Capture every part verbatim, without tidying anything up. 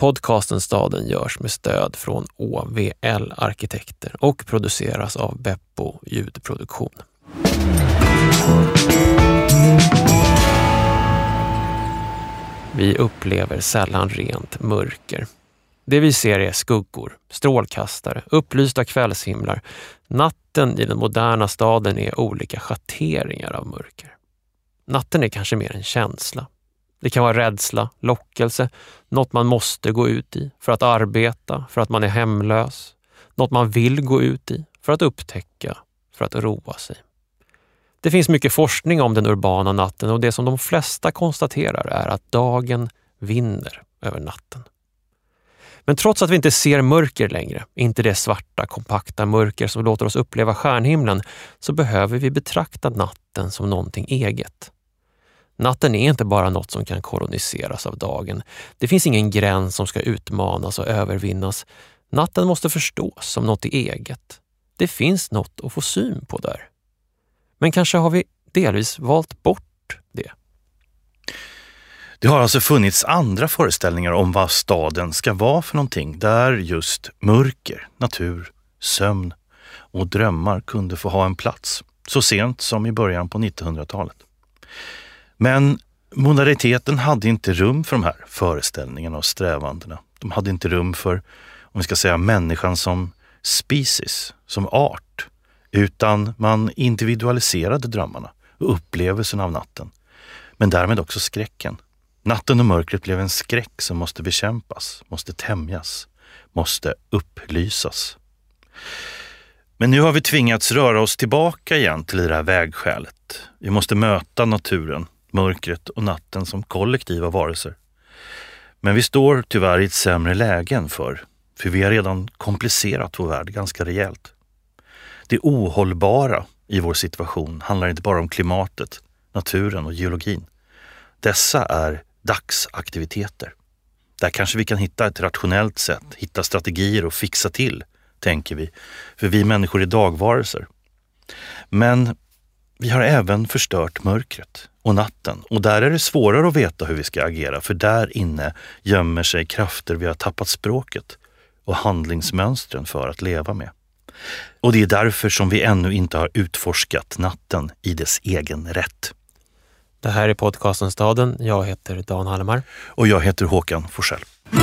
Podcasten Staden görs med stöd från Å V L-arkitekter och produceras av Beppo ljudproduktion. Vi upplever sällan rent mörker. Det vi ser är skuggor, strålkastare, upplysta kvällshimlar. Natten i den moderna staden är olika schatteringar av mörker. Natten är kanske mer en känsla. Det kan vara rädsla, lockelse, något man måste gå ut i för att arbeta, för att man är hemlös. Något man vill gå ut i för att upptäcka, för att roa sig. Det finns mycket forskning om den urbana natten och det som de flesta konstaterar är att dagen vinner över natten. Men trots att vi inte ser mörker längre, inte det svarta, kompakta mörker som låter oss uppleva stjärnhimlen, så behöver vi betrakta natten som någonting eget. Natten är inte bara något som kan koloniseras av dagen. Det finns ingen gräns som ska utmanas och övervinnas. Natten måste förstås som något eget. Det finns något att få syn på där. Men kanske har vi delvis valt bort det. Det har alltså funnits andra föreställningar om vad staden ska vara för någonting, där just mörker, natur, sömn och drömmar kunde få ha en plats, så sent som i början på nittonhundratalet. Men moderniteten hade inte rum för de här föreställningarna och strävandena. De hade inte rum för, om vi ska säga, människan som species, som art, utan man individualiserade drömmarna och upplevelsen av natten, men därmed också skräcken. Natten och mörkret blev en skräck som måste bekämpas, måste tämjas, måste upplysas. Men nu har vi tvingats röra oss tillbaka igen till det här vägskälet. Vi måste möta naturen, mörkret och natten som kollektiva varelser. Men vi står tyvärr i ett sämre läge än förr, för vi har redan komplicerat vår värld ganska rejält. Det ohållbara i vår situation handlar inte bara om klimatet, naturen och geologin. Dessa är dagsaktiviteter. Där kanske vi kan hitta ett rationellt sätt, hitta strategier och fixa till, tänker vi. För vi människor är dagvarelser. Men vi har även förstört mörkret och natten. Och där är det svårare att veta hur vi ska agera. För där inne gömmer sig krafter vi har tappat språket och handlingsmönstren för att leva med. Och det är därför som vi ännu inte har utforskat natten i dess egen rätt. Det här är podcasten Staden. Jag heter Dan Hallemar. Och jag heter Håkan Forsell.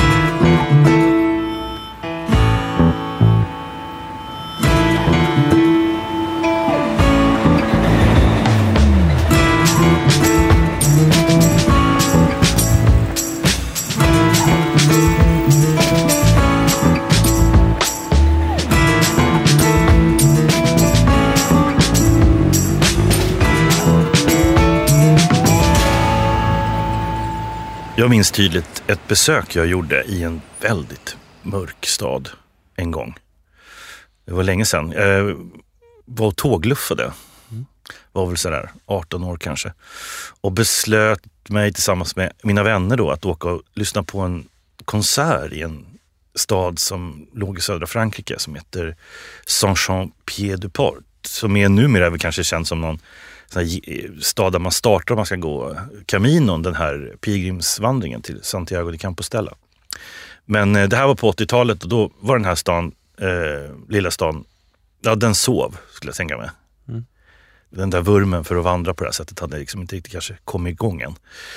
Jag minns tydligt ett besök jag gjorde i en väldigt mörk stad en gång. Det var länge sedan. Jag var och tågluffade. Var väl sådär arton år kanske. Och beslöt mig tillsammans med mina vänner då att åka och lyssna på en konsert i en stad som låg i södra Frankrike som heter Saint-Jean-Pied-de-Port. Som är numera väl kanske känd som någon stad där man startar och man ska gå Caminon, den här pilgrimsvandringen till Santiago de Compostela. Men det här var på åttiotalet och då var den här stan, eh, lilla stan, ja den sov skulle jag tänka mig. Mm. Den där vurmen för att vandra på det här sättet hade liksom inte riktigt kanske kommit igång än.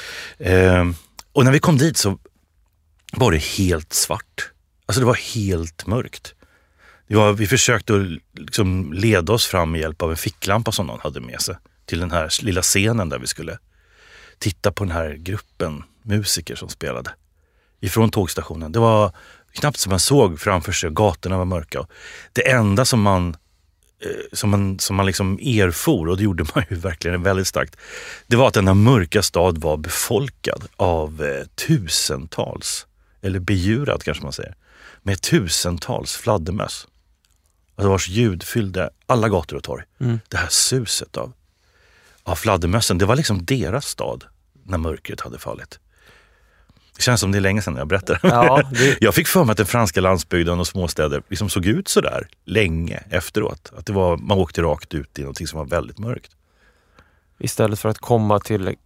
Eh, och när vi kom dit så var det helt svart. Alltså det var helt mörkt. Det var, vi försökte liksom leda oss fram med hjälp av en ficklampa som någon hade med sig till den här lilla scenen där vi skulle titta på den här gruppen musiker som spelade ifrån tågstationen. Det var knappt som man såg framför sig, gatorna var mörka. Det enda som man som man, som man liksom erfor, och det gjorde man ju verkligen väldigt starkt, det var att denna mörka stad var befolkad av eh, tusentals, eller bejurad kanske man säger, med tusentals fladdermöss. Alltså vars ljud fyllde alla gator och torg. Mm. Det här suset av, av fladdermössen, det var liksom deras stad när mörkret hade fallit. Det känns som det är länge sedan jag berättade. Ja, det... Jag fick för mig att den franska landsbygden och småstäder liksom såg ut så där länge efteråt. Att det var, man åkte rakt ut i något som var väldigt mörkt. Istället för att komma till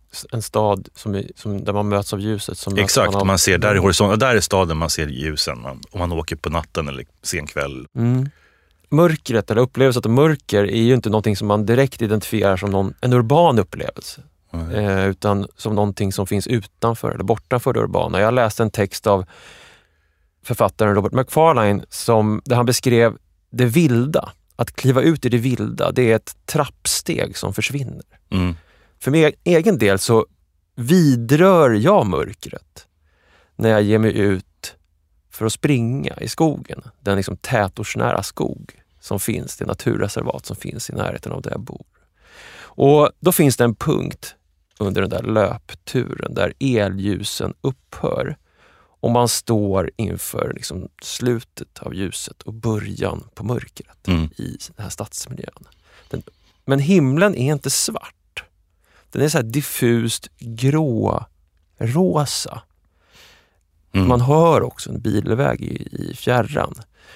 en stad som, är, som, där man möts av ljuset. Som Exakt, man, av... man ser där i horisonten, där är staden man ser ljusen man, om man åker på natten eller sen kväll. Mm. Mörkret eller upplevelsen av mörker är ju inte någonting som man direkt identifierar som någon, en urban upplevelse. Mm. Eh, utan som någonting som finns utanför eller bortanför det urbana. Jag läste en text av författaren Robert Macfarlane som, där han beskrev det vilda. Att kliva ut i det vilda, det är ett trappsteg som försvinner. Mm. För min egen del så vidrör jag mörkret när jag ger mig ut för att springa i skogen. Den liksom tätortsnära skog som finns, det naturreservat som finns i närheten av där jag bor. Och då finns det en punkt under den där löpturen där elljusen upphör. Och man står inför liksom slutet av ljuset och början på mörkret mm. i den här stadsmiljön. Den, men himlen är inte svart. Den är så här diffust grå, rosa. Mm. Man hör också en bilväg i, i fjärran.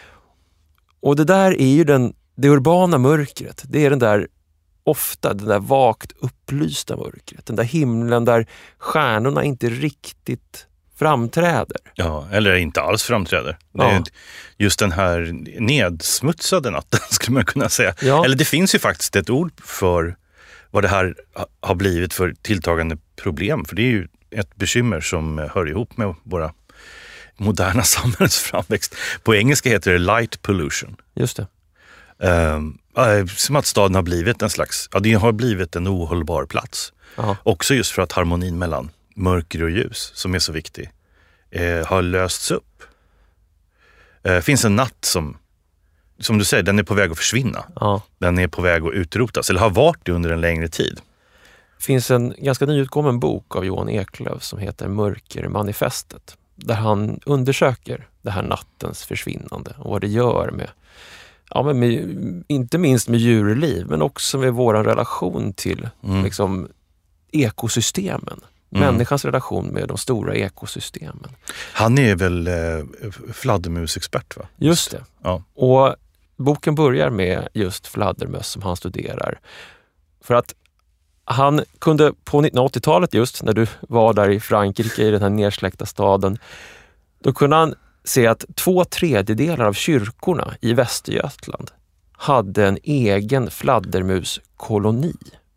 Och det där är ju den, det urbana mörkret. Det är den där ofta den där vagt upplysta mörkret. Den där himlen där stjärnorna inte riktigt framträder. Ja, eller inte alls framträder. Ja. Det är just den här nedsmutsade natten skulle man kunna säga. Ja. Eller det finns ju faktiskt ett ord för vad det här har blivit för tilltagande problem. För det är ju ett bekymmer som hör ihop med våra moderna samhällets framväxt. På engelska heter det light pollution. Just det. Um, som att staden har blivit en slags, ja, det har blivit en ohållbar plats. Aha. Också just för att harmonin mellan mörker och ljus, som är så viktig, eh, har lösts upp. Det eh, finns en natt som, som du säger, den är på väg att försvinna. Ja. Den är på väg att utrotas, eller har varit det under en längre tid. Det finns en ganska nyutkommen bok av Johan Eklöf som heter Mörkermanifestet. Där han undersöker det här nattens försvinnande och vad det gör med, ja, men med, inte minst med djurliv, men också med vår relation till mm. liksom, ekosystemen. Mm. Människans relation med de stora ekosystemen. Han är väl eh, fladdermusexpert, va? Just det. Ja. Och boken börjar med just fladdermöss som han studerar. För att han kunde på nittonhundraåttiotalet, just när du var där i Frankrike i den här nersläckta staden, då kunde han se att två tredjedelar av kyrkorna i Västergötland hade en egen fladdermuskoloni.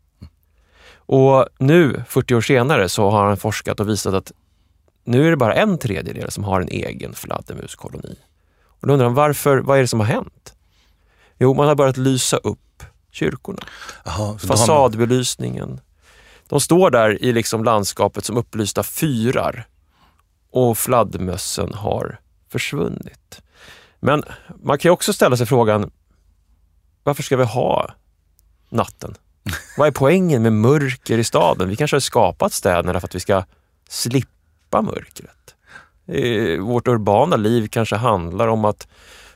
Och nu, fyrtio år senare, så har han forskat och visat att nu är det bara en tredjedel som har en egen fladdermuskoloni. Och då undrar han, varför, vad är det som har hänt? Jo, man har börjat lysa upp kyrkorna. Aha, fasadbelysningen. De står där i liksom landskapet som upplysta fyrar. Och fladdermössen har försvunnit. Men man kan ju också ställa sig frågan, varför ska vi ha natten? Vad är poängen med mörker i staden? Vi kanske har skapat städerna för att vi ska slippa mörkret. Vårt urbana liv kanske handlar om att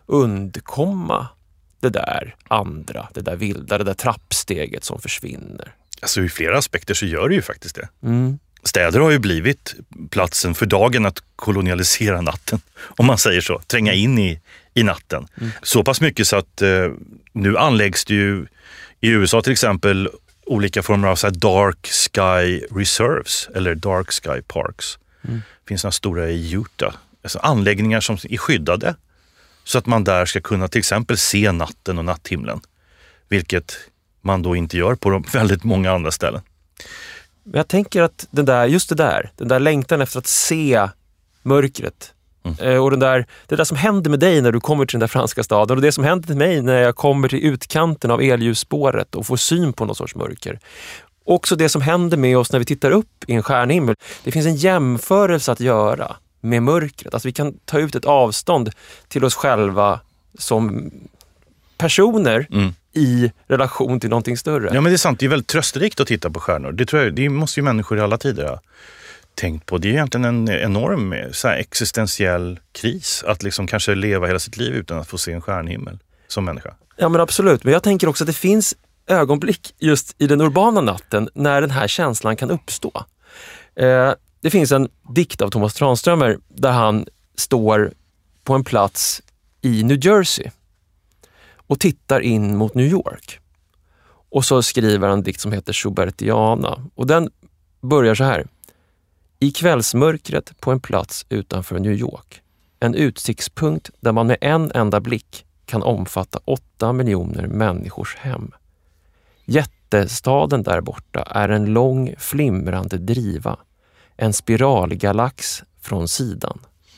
undkomma det där andra, det där vilda, det där trappsteget som försvinner. Alltså i flera aspekter så gör det ju faktiskt det. Mm. Städer har ju blivit platsen för dagen att kolonialisera natten, om man säger så. Tränga in i, i natten. Mm. Så pass mycket så att eh, nu anläggs det ju i U S A till exempel olika former av så här dark sky reserves eller dark sky parks. Mm. Det finns några stora i Utah. Alltså anläggningar som är skyddade så att man där ska kunna till exempel se natten och natthimlen. Vilket man då inte gör på de väldigt många andra ställen. Men jag tänker att den där, just det där, den där längtan efter att se mörkret mm. och den där, det där som händer med dig när du kommer till den där franska staden och det som händer till mig när jag kommer till utkanten av elljusspåret och får syn på någon sorts mörker. Också det som händer med oss när vi tittar upp i en stjärnhimmel. Det finns en jämförelse att göra med mörkret. Alltså vi kan ta ut ett avstånd till oss själva som personer mm. i relation till någonting större. Ja, men det är sant. Det är väldigt trösterikt att titta på stjärnor. Det, tror jag, det måste ju människor i alla tider ha tänkt på. Det är egentligen en enorm så här, existentiell kris att liksom kanske leva hela sitt liv utan att få se en stjärnhimmel som människa. Ja, men absolut. Men jag tänker också att det finns ögonblick just i den urbana natten när den här känslan kan uppstå. Eh, det finns en dikt av Thomas Tranströmer där han står på en plats i New Jersey och tittar in mot New York. Och så skriver han en dikt som heter Schubertiana. Och den börjar så här. I kvällsmörkret på en plats utanför New York. En utsiktspunkt där man med en enda blick kan omfatta åtta miljoner människors hem. Jättestaden där borta är en lång flimrande driva. En spiralgalax från sidan.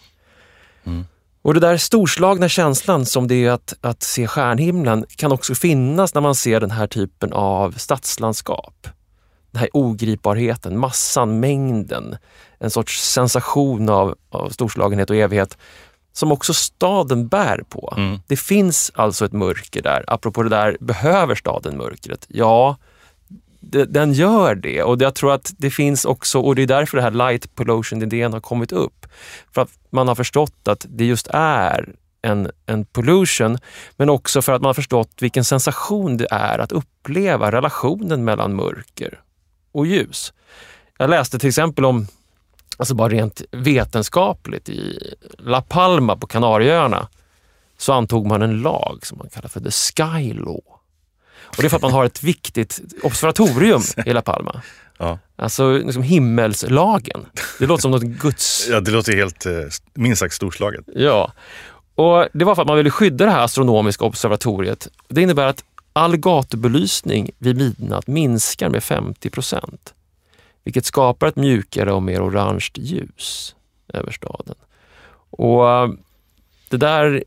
Mm. Och det där storslagna känslan som det är att, att se stjärnhimlen kan också finnas när man ser den här typen av stadslandskap. Den här ogripbarheten, massan, mängden, en sorts sensation av, av storslagenhet och evighet som också staden bär på. Mm. Det finns alltså ett mörker där. Apropå det där, behöver staden mörkret? Ja, det, den gör det. Och jag tror att det finns också, och det är därför det här light pollution-idén har kommit upp. För att man har förstått att det just är en, en pollution, men också för att man har förstått vilken sensation det är att uppleva relationen mellan mörker och ljus. Jag läste till exempel om, alltså bara rent vetenskapligt, i La Palma på Kanarieöarna så antog man en lag som man kallar för the Sky Law. Och det är för att man har ett viktigt observatorium i La Palma. Ja. Alltså liksom himmelslagen. Det låter som något guds... Ja, det låter helt minst sagt storslaget. Ja, och det var för att man ville skydda det här astronomiska observatoriet. Det innebär att all gatubelysning vid midnatt minskar med femtio procent. Vilket skapar ett mjukare och mer orange ljus över staden. Och det där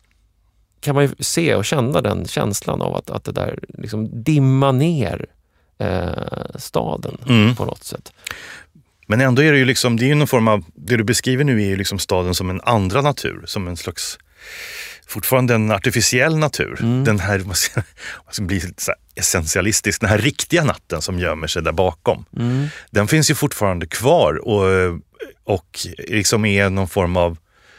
kan man ju se och känna, den känslan av att, att det där liksom dimma ner eh, staden mm. på något sätt. Men ändå är det ju liksom, det är ju någon form av, det du beskriver nu är ju liksom staden som en andra natur, som en slags, fortfarande en artificiell natur. Mm. Den här, vad ska bli så här essentialistisk, den här riktiga natten som gömmer sig där bakom. Mm. Den finns ju fortfarande kvar och, och liksom är någon form av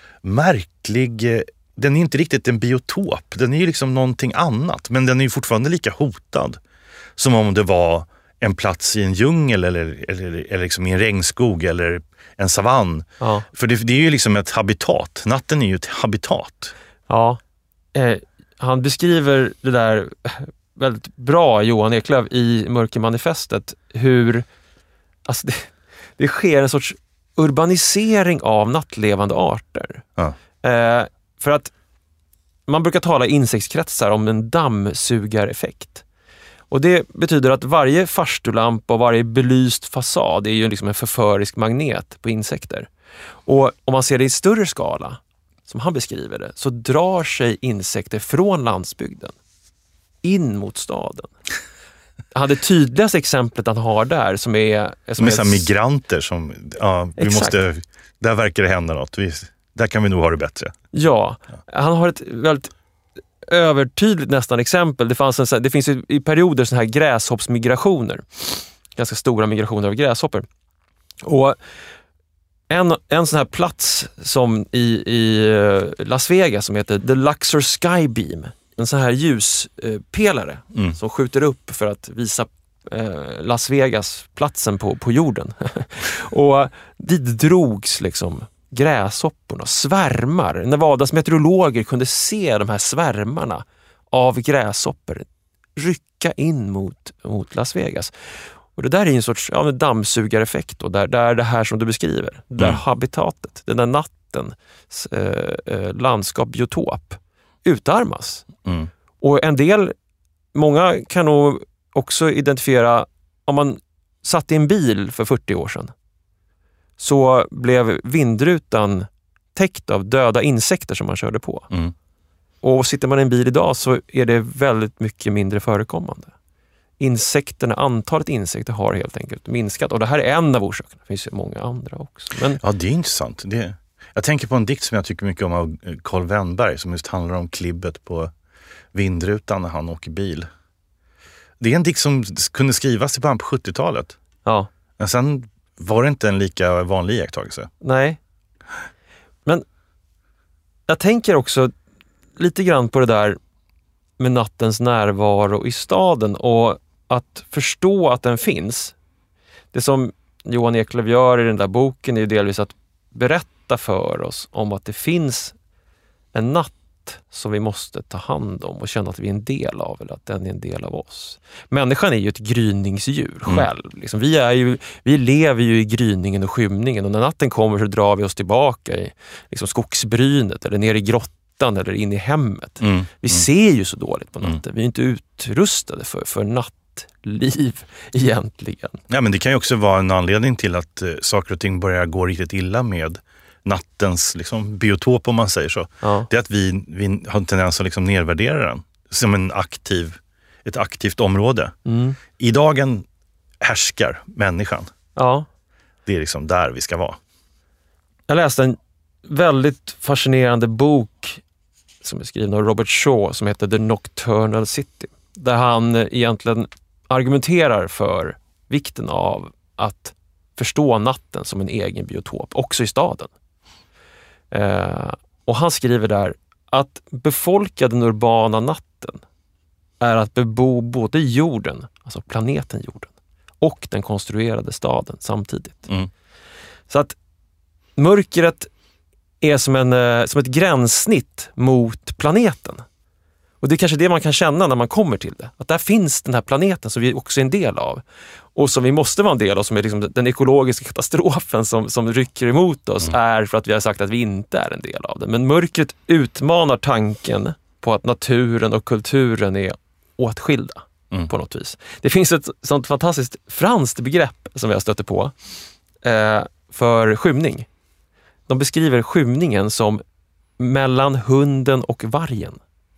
märklig, den är inte riktigt en biotop, den är ju liksom någonting annat, men den är ju fortfarande lika hotad som om det var en plats i en djungel eller, eller, eller liksom i en regnskog eller en savann. Ja. För det, det är ju liksom ett habitat. Natten är ju ett habitat. Ja, eh, han beskriver det där väldigt bra, Johan Eklöf, i Mörkermanifestet, hur alltså det, det sker en sorts urbanisering av nattlevande arter. Ja. Eh, för att man brukar tala i insektskretsar om en dammsugareffekt. Och det betyder att varje farstulampa och varje belyst fasad är ju liksom en förförisk magnet på insekter. Och om man ser det i större skala, som han beskriver det, så drar sig insekter från landsbygden in mot staden. Han hade tydligaste exemplet han har där som är... Som Med är så här migranter som, ja, vi måste, där verkar det hända något. Vi, där kan vi nog ha det bättre. Ja, han har ett väldigt övertydligt nästan exempel. Det, fanns en, det finns ju i perioder såna här gräshoppsmigrationer. Ganska stora migrationer av gräshoppor. Och en, en sån här plats som i, i Las Vegas som heter The Luxor Skybeam. En sån här ljuspelare mm. som skjuter upp för att visa eh, Las Vegas platsen på, på jorden. Och dit drogs liksom gräshopporna, svärmar. Nevadas meteorologer kunde se de här svärmarna av gräshoppor rycka in mot, mot Las Vegas. Och det där är en sorts ja, en dammsugareffekt och där, där det här som du beskriver, det där mm. habitatet, den där natten eh, eh, landskap, biotop utarmas. Mm. Och en del, många kan nog också identifiera, om man satt i en bil för fyrtio år sedan så blev vindrutan täckt av döda insekter som man körde på. Mm. Och sitter man i en bil idag så är det väldigt mycket mindre förekommande. Insekterna, antalet insekter har helt enkelt minskat. Och det här är en av orsakerna. Det finns ju många andra också. Men... Ja, det är intressant. Det... Jag tänker på en dikt som jag tycker mycket om av Carl Wennberg som just handlar om klibbet på vindrutan när han åker bil. Det är en dikt som kunde skrivas i början på sjuttiotalet. Ja. Men sen var det inte en lika vanlig iakttagelse. Nej. Men jag tänker också lite grann på det där med nattens närvaro i staden och att förstå att den finns. Det som Johan Eklöf gör i den där boken är ju delvis att berätta för oss om att det finns en natt som vi måste ta hand om och känna att vi är en del av, eller att den är en del av oss. Människan är ju ett gryningsdjur själv. Mm. Liksom, vi, är ju, vi lever ju i gryningen och skymningen, och när natten kommer så drar vi oss tillbaka i liksom, skogsbrynet eller ner i grottan eller in i hemmet. Mm. Vi mm. ser ju så dåligt på natten. Mm. Vi är inte utrustade för, för nattliv egentligen. Ja, men det kan ju också vara en anledning till att eh, saker och ting börjar gå riktigt illa med nattens liksom, biotop, om man säger så. Ja. Det är att vi, vi har en tendens att liksom nedvärdera den som en aktiv, ett aktivt område. Mm. I dagen härskar människan. Ja. Det är liksom där vi ska vara. Jag läste en väldigt fascinerande bok som är skriven av Robert Shaw som heter The Nocturnal City. Där han egentligen argumenterar för vikten av att förstå natten som en egen biotop, också i staden. Eh, och han skriver där att befolka den urbana natten är att bebo både jorden, alltså planeten jorden, och den konstruerade staden samtidigt. Mm. Så att mörkret är som, en, som ett gränssnitt mot planeten. Och det är kanske det man kan känna när man kommer till det. Att där finns den här planeten som vi också är en del av. Och som vi måste vara en del av, som är liksom den ekologiska katastrofen som, som rycker emot oss, mm. är för att vi har sagt att vi inte är en del av det. Men mörkret utmanar tanken på att naturen och kulturen är åtskilda mm. på något vis. Det finns ett sånt fantastiskt franskt begrepp som vi har stött på eh, för skymning. De beskriver skymningen som mellan hunden och vargen.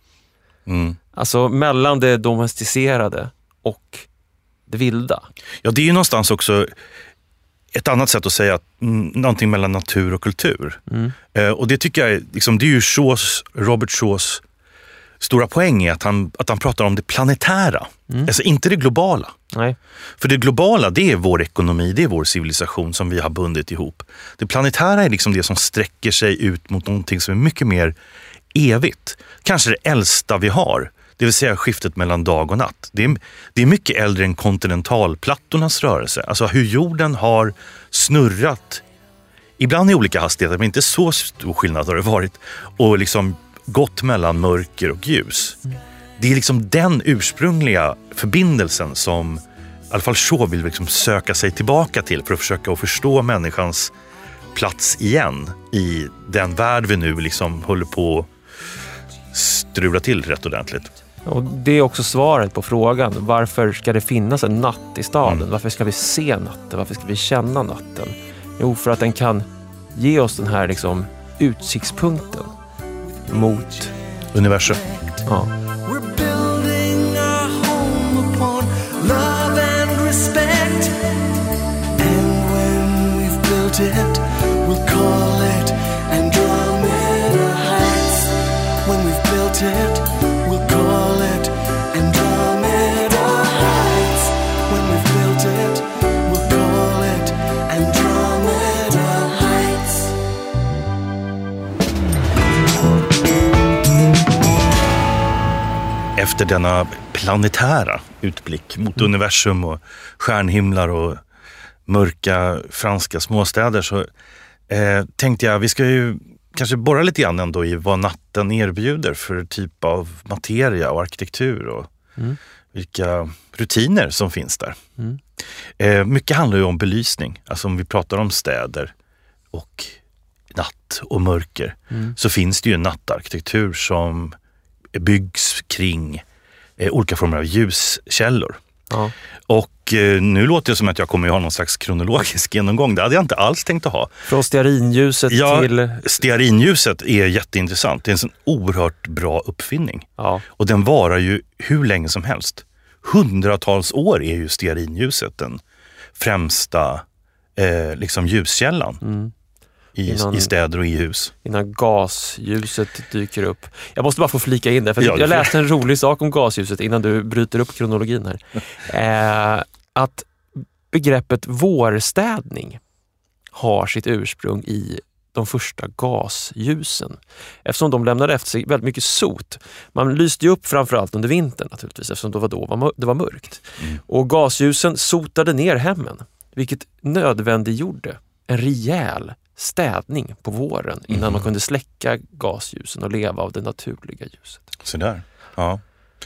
Mm. Alltså mellan det domesticerade och det vilda. Ja, det är ju någonstans också ett annat sätt att säga att, mm, någonting mellan natur och kultur. Mm. Eh, och det tycker jag, liksom, det är ju Shaws, Robert Shaws stora poäng är att han, att han pratar om det planetära. Mm. Alltså inte det globala. Nej. För det globala, det är vår ekonomi, det är vår civilisation som vi har bundit ihop. Det planetära är liksom det som sträcker sig ut mot någonting som är mycket mer evigt. Kanske det äldsta vi har. Det vill säga skiftet mellan dag och natt. Det är, det är mycket äldre än kontinentalplattornas rörelse. Alltså hur jorden har snurrat. Ibland i olika hastigheter, men inte så stor skillnad har det varit. Och liksom gått mellan mörker och ljus. Det är liksom den ursprungliga förbindelsen som i alla fall Shaw vill liksom söka sig tillbaka till för att försöka att förstå människans plats igen i den värld vi nu liksom håller på att strula till rätt ordentligt. Och det är också svaret på frågan, varför ska det finnas en natt i staden? Mm. Varför ska vi se natten? Varför ska vi känna natten? Jo, för att den kan ge oss den här liksom utsiktspunkten mot universum. Ja. It, we'll call it Andromeda Heights. When we've built it, we'll call it Andromeda Heights. When we've built it, we'll call it Andromeda Heights. Efter denna planetära utblick mot mm. universum och stjärnhimlar och mörka franska småstäder så eh, tänkte jag vi ska ju kanske borra lite grann ändå i vad natten erbjuder för typ av materia och arkitektur och mm. vilka rutiner som finns där. Mm. Eh, mycket handlar ju om belysning, alltså om vi pratar om städer och natt och mörker mm. så finns det ju en nattarkitektur som byggs kring eh, olika former av ljuskällor. Ja. Och eh, nu låter det som att jag kommer att ha någon slags kronologisk genomgång. Det hade jag inte alls tänkt att ha. Från stearinljuset ja, till... stearinljuset är jätteintressant. Det är en sån oerhört bra uppfinning. Ja. Och den varar ju hur länge som helst. Hundratals år är ju stearinljuset den främsta eh, liksom ljuskällan. Mm. I, innan, I städer och i hus. Innan gasljuset dyker upp. Jag måste bara få flika in det, för ja, jag läste en rolig sak om gasljuset innan du bryter upp kronologin här. Eh, att begreppet vårstädning har sitt ursprung i de första gasljusen. Eftersom de lämnade efter sig väldigt mycket sot. Man lyste ju upp framförallt under vintern naturligtvis, eftersom det var då det var mörkt. Mm. Och gasljusen sotade ner hemmen, vilket nödvändiggjorde en rejäl städning på våren innan mm. man kunde släcka gasljusen och leva av det naturliga ljuset. Så där. Ja.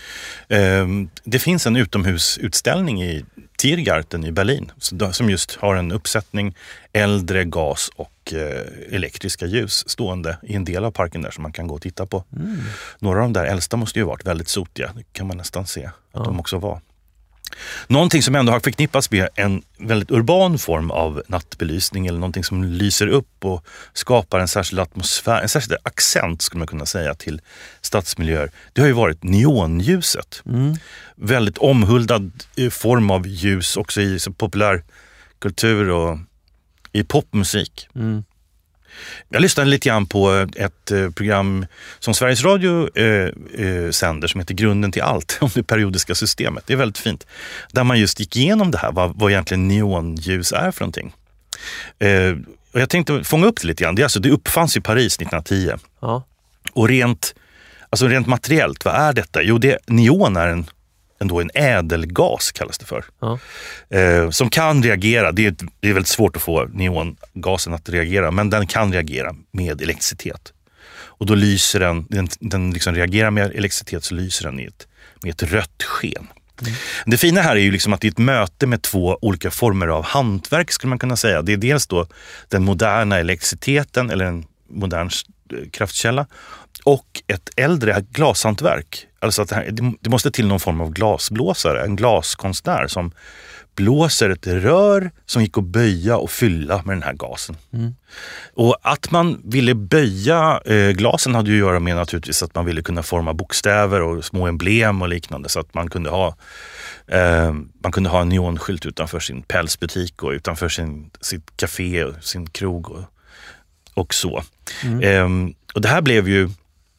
Ehm, det finns en utomhusutställning i Tiergarten i Berlin som just har en uppsättning äldre gas- och eh, elektriska ljus stående i en del av parken där som man kan gå och titta på. Mm. Några av de där äldsta måste ju ha varit väldigt sotiga. Det kan man nästan se att ja. de också var. Någonting som ändå har förknippats med en väldigt urban form av nattbelysning eller någonting som lyser upp och skapar en särskild atmosfär, en särskild accent skulle man kunna säga till stadsmiljöer. Det har ju varit neonljuset. Mm. Väldigt omhuldad form av ljus också i populärkultur och i popmusik. Mm. Jag lyssnade lite grann på ett eh, program som Sveriges Radio eh, eh, sänder som heter Grunden till allt om det periodiska systemet. Det är väldigt fint. Där man just gick igenom det här, vad, vad egentligen neonljus är för någonting. Eh, och jag tänkte fånga upp det lite grann. Det, alltså, det uppfanns i Paris nittonhundratio. Ja. Och rent, alltså rent materiellt, vad är detta? Jo, det, neon är en ändå en ädelgas kallas det för. Ja. Eh, som kan reagera, det är, det är väldigt svårt att få neongasen att reagera, men den kan reagera med elektricitet. Och då lyser den, den, den liksom reagerar med elektricitet så lyser den i ett, med ett rött sken. Mm. Det fina här är ju liksom att det är ett möte med två olika former av hantverk skulle man kunna säga. Det är dels då den moderna elektriciteten eller en modern kraftkälla och ett äldre glashantverk. Alltså att det måste till någon form av glasblåsare, en glaskonstnär som blåser ett rör som gick att böja och fylla med den här gasen. Mm. Och att man ville böja eh, glasen hade ju att göra med naturligtvis att man ville kunna forma bokstäver och små emblem och liknande så att man kunde ha eh, man kunde ha en neonskylt utanför sin pälsbutik och utanför sin, sitt café och sin krog och, och så. Mm. Eh, och det här blev ju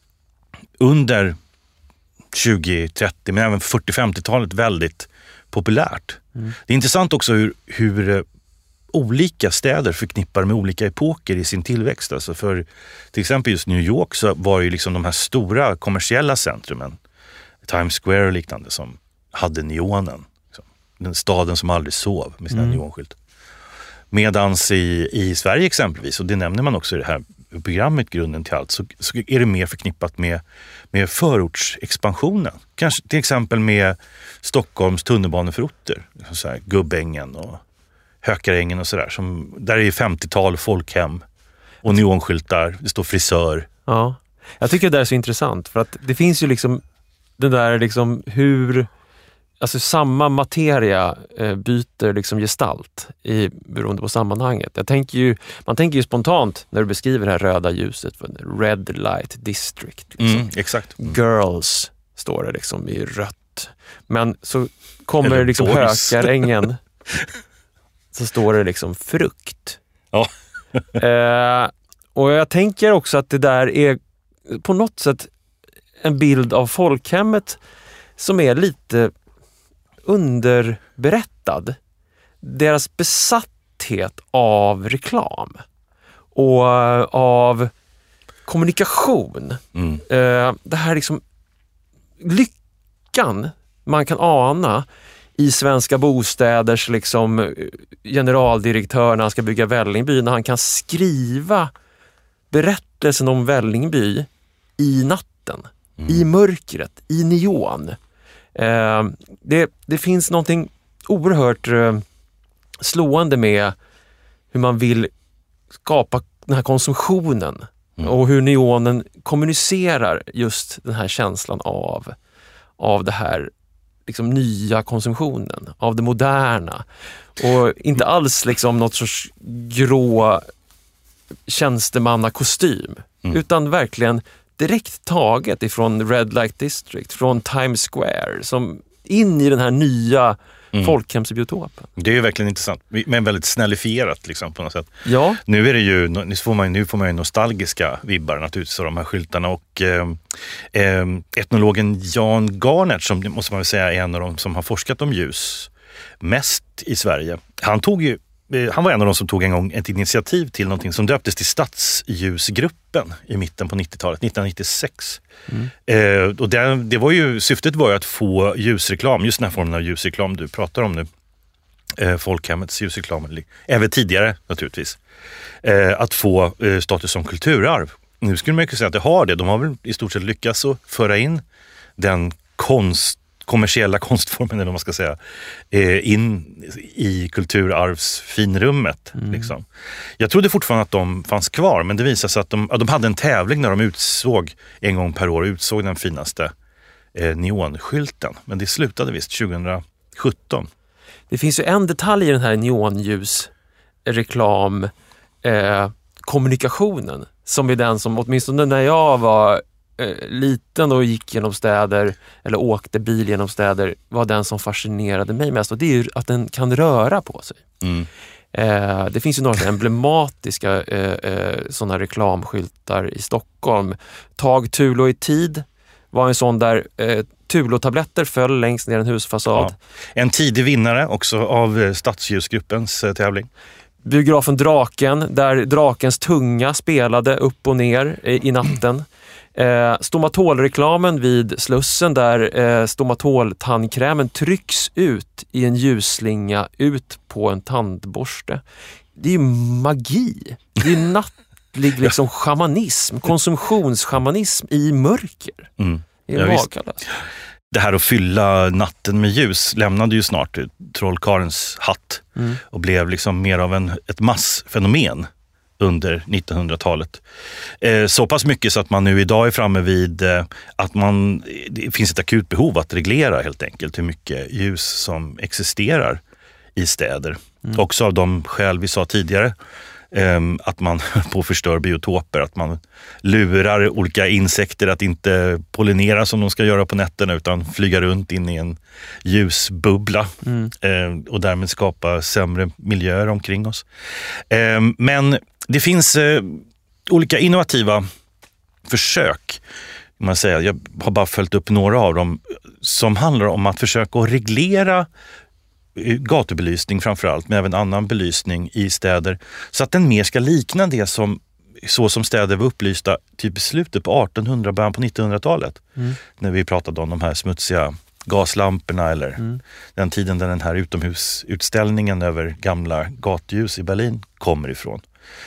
under tjugo trettio men även fyrtio-femtiotalet väldigt populärt. Mm. Det är intressant också hur, hur olika städer förknippar med olika epoker i sin tillväxt. Alltså för till exempel just New York så var ju liksom de här stora kommersiella centrumen, Times Square och liknande, som hade neonen. Liksom. Den staden som aldrig sov med sina mm. neonskylt. Medans i, i Sverige exempelvis, och det nämner man också i det här programmet Grunden till allt, så, så är det mer förknippat med, med förortsexpansionen. Kanske till exempel med Stockholms tunnelbaneförorter, så här, Gubbängen och Hökarängen och sådär. Där är femtiotal folkhem och neonskyltar, det står frisör. Ja, jag tycker det där är så intressant för att det finns ju liksom det där liksom hur alltså samma materia eh, byter liksom gestalt i, beroende på sammanhanget. Jag tänker ju, man tänker ju spontant när du beskriver det här röda ljuset för Red Light District. Liksom. Mm, exakt. Mm. Girls står det liksom i rött. Men så kommer Eller liksom Hökarängen så står det liksom frukt. Ja. eh, och jag tänker också att det där är på något sätt en bild av folkhemmet som är lite underberättad. Deras besatthet av reklam och av kommunikation. Mm. Eh, det här liksom lyckan man kan ana i Svenska Bostäders liksom generaldirektör när han ska bygga Vällingby, när han kan skriva berättelsen om Vällingby i natten, mm. i mörkret, i neon. Eh, det, det finns någonting oerhört eh, slående med hur man vill skapa den här konsumtionen mm. och hur neonen kommunicerar just den här känslan av, av det här liksom nya konsumtionen, av det moderna och inte alls liksom något sorts grå tjänstemannakostym mm. utan verkligen direkt taget ifrån Red Light District, från Times Square, som in i den här nya mm. folkhemsbiotopen. Det är ju verkligen intressant, men väldigt snällifierat liksom, på något sätt. Ja. Nu är det ju, nu får man, nu får man ju nostalgiska vibbar naturligtvis av de här skyltarna och eh, eh, etnologen Jan Garnert, som måste man väl säga är en av de som har forskat om ljus mest i Sverige. Han tog ju Han var en av de som tog en gång ett initiativ till någonting som döptes till Stadsljusgruppen i mitten på nittiotalet, nittonhundranittiosex. Mm. Eh, och det, det var ju, syftet var ju att få ljusreklam, just den här formen av ljusreklam du pratar om nu, eh, folkhemmets ljusreklam, även tidigare naturligtvis, eh, att få eh, status som kulturarv. Nu skulle man ju kunna säga att det har det. De har väl i stort sett lyckats att föra in den konst, kommersiella konstformen, eller vad man ska säga, eh, in i kulturarvsfinrummet. Mm. Liksom. Jag trodde fortfarande att de fanns kvar, men det visade sig att de, att de hade en tävling när de utsåg en gång per år, utsåg den finaste eh, neonskylten. Men det slutade visst tjugohundrasjutton. Det finns ju en detalj i den här neonljus reklam eh, kommunikationen som är den som åtminstone när jag var eh, liten och gick genom städer eller åkte bil genom städer var den som fascinerade mig mest, och det är ju att den kan röra på sig. Mm. Eh, det finns ju några emblematiska eh, eh, sådana reklamskyltar i Stockholm. Tag Tulo i tid var en sån där eh, Tulo-tabletter föll längst ner en husfasad. Ja. En tidig vinnare också av Stadsljusgruppens eh, tävling. Biografen Draken, där drakens tunga spelade upp och ner eh, i natten. Eh, stomatolreklamen vid Slussen, där eh, stomatoltandkrämen trycks ut i en ljusslinga ut på en tandborste. Det är ju magi. Det är nattlig liksom shamanism, konsumtionsshamanism i mörker. Mm. Det är magkallat. Det här att fylla natten med ljus lämnade ju snart trollkarlens hatt mm. och blev liksom mer av en, ett massfenomen under nittonhundratalet. Eh, så pass mycket så att man nu idag är framme vid eh, att man, det finns ett akut behov att reglera helt enkelt hur mycket ljus som existerar i städer. Mm. Också av de skäl vi sa tidigare. Um, att man på förstör biotoper, att man lurar olika insekter att inte pollinera som de ska göra på nätterna utan flyga runt in i en ljusbubbla mm. um, och därmed skapa sämre miljöer omkring oss. Um, men det finns uh, olika innovativa försök, man säger. Jag har bara följt upp några av dem som handlar om att försöka att reglera gatubelysning framförallt, men även annan belysning i städer, så att den mer ska likna det som så som städer var upplysta typ i slutet på artonhundra, början på nittonhundratalet. Mm. När vi pratade om de här smutsiga gaslamporna eller mm. den tiden där den här utomhusutställningen över gamla gatljus i Berlin kommer ifrån.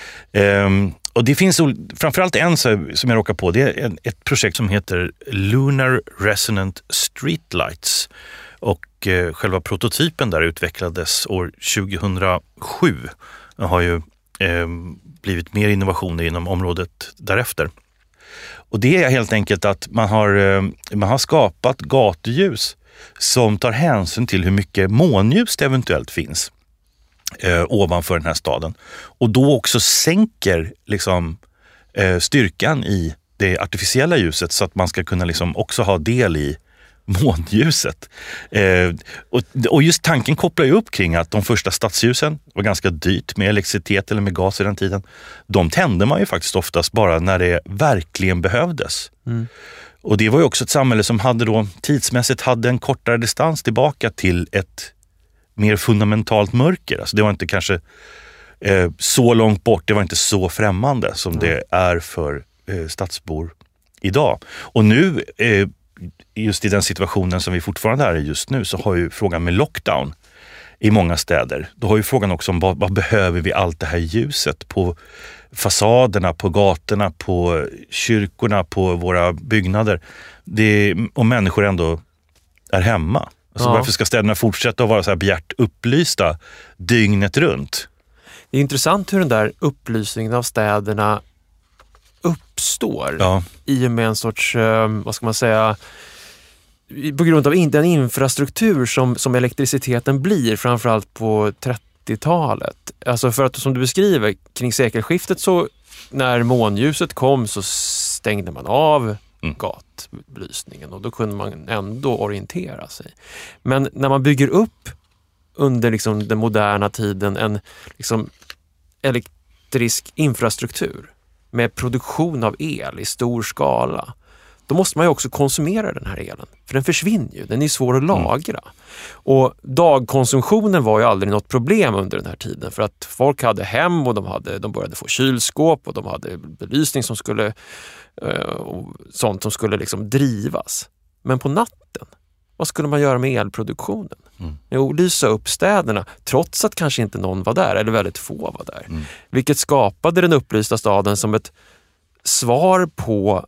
Um, och det finns framförallt en som jag råkar på, det är ett projekt som heter Lunar Resonant Streetlights. Och eh, själva prototypen där utvecklades år tjugohundrasju. Det har ju eh, blivit mer innovationer inom området därefter. Och det är helt enkelt att man har, eh, man har skapat gatljus som tar hänsyn till hur mycket månljus det eventuellt finns eh, ovanför den här staden. Och då också sänker liksom, eh, styrkan i det artificiella ljuset så att man ska kunna liksom också ha del i månljuset. Eh, och, och just tanken kopplar ju upp kring att de första stadsljusen var ganska dyrt med elektricitet eller med gas i den tiden. De tände man ju faktiskt oftast bara när det verkligen behövdes. Mm. Och det var ju också ett samhälle som hade då tidsmässigt hade en kortare distans tillbaka till ett mer fundamentalt mörker. Alltså det var inte kanske eh, så långt bort, det var inte så främmande som mm. det är för eh, stadsbor idag. Och nu eh, just i den situationen som vi fortfarande är i just nu, så har ju frågan med lockdown i många städer, då har ju frågan också om vad, vad behöver vi allt det här ljuset på fasaderna, på gatorna, på kyrkorna, på våra byggnader. Det, och människor ändå är hemma. Alltså ja. Varför ska städerna fortsätta att vara så här bjärt upplysta dygnet runt? Det är intressant hur den där upplysningen av städerna uppstår ja. i och med en sorts, vad ska man säga, på grund av den infrastruktur som, som elektriciteten blir, framförallt på trettiotalet. Alltså för att, som du beskriver, kring sekelskiftet så när månljuset kom så stängde man av mm. gatbelysningen och då kunde man ändå orientera sig. Men när man bygger upp under liksom den moderna tiden en liksom elektrisk infrastruktur med produktion av el i stor skala, då måste man ju också konsumera den här elen. För den försvinner ju, den är svår att lagra. Mm. Och dagkonsumtionen var ju aldrig något problem under den här tiden. För att folk hade hem och de, hade, de började få kylskåp och de hade belysning som skulle, och sånt som skulle liksom drivas. Men på natten, vad skulle man göra med elproduktionen? Mm. Jo, lysa upp städerna, trots att kanske inte någon var där, eller väldigt få var där. Mm. Vilket skapade den upplysta staden som ett svar på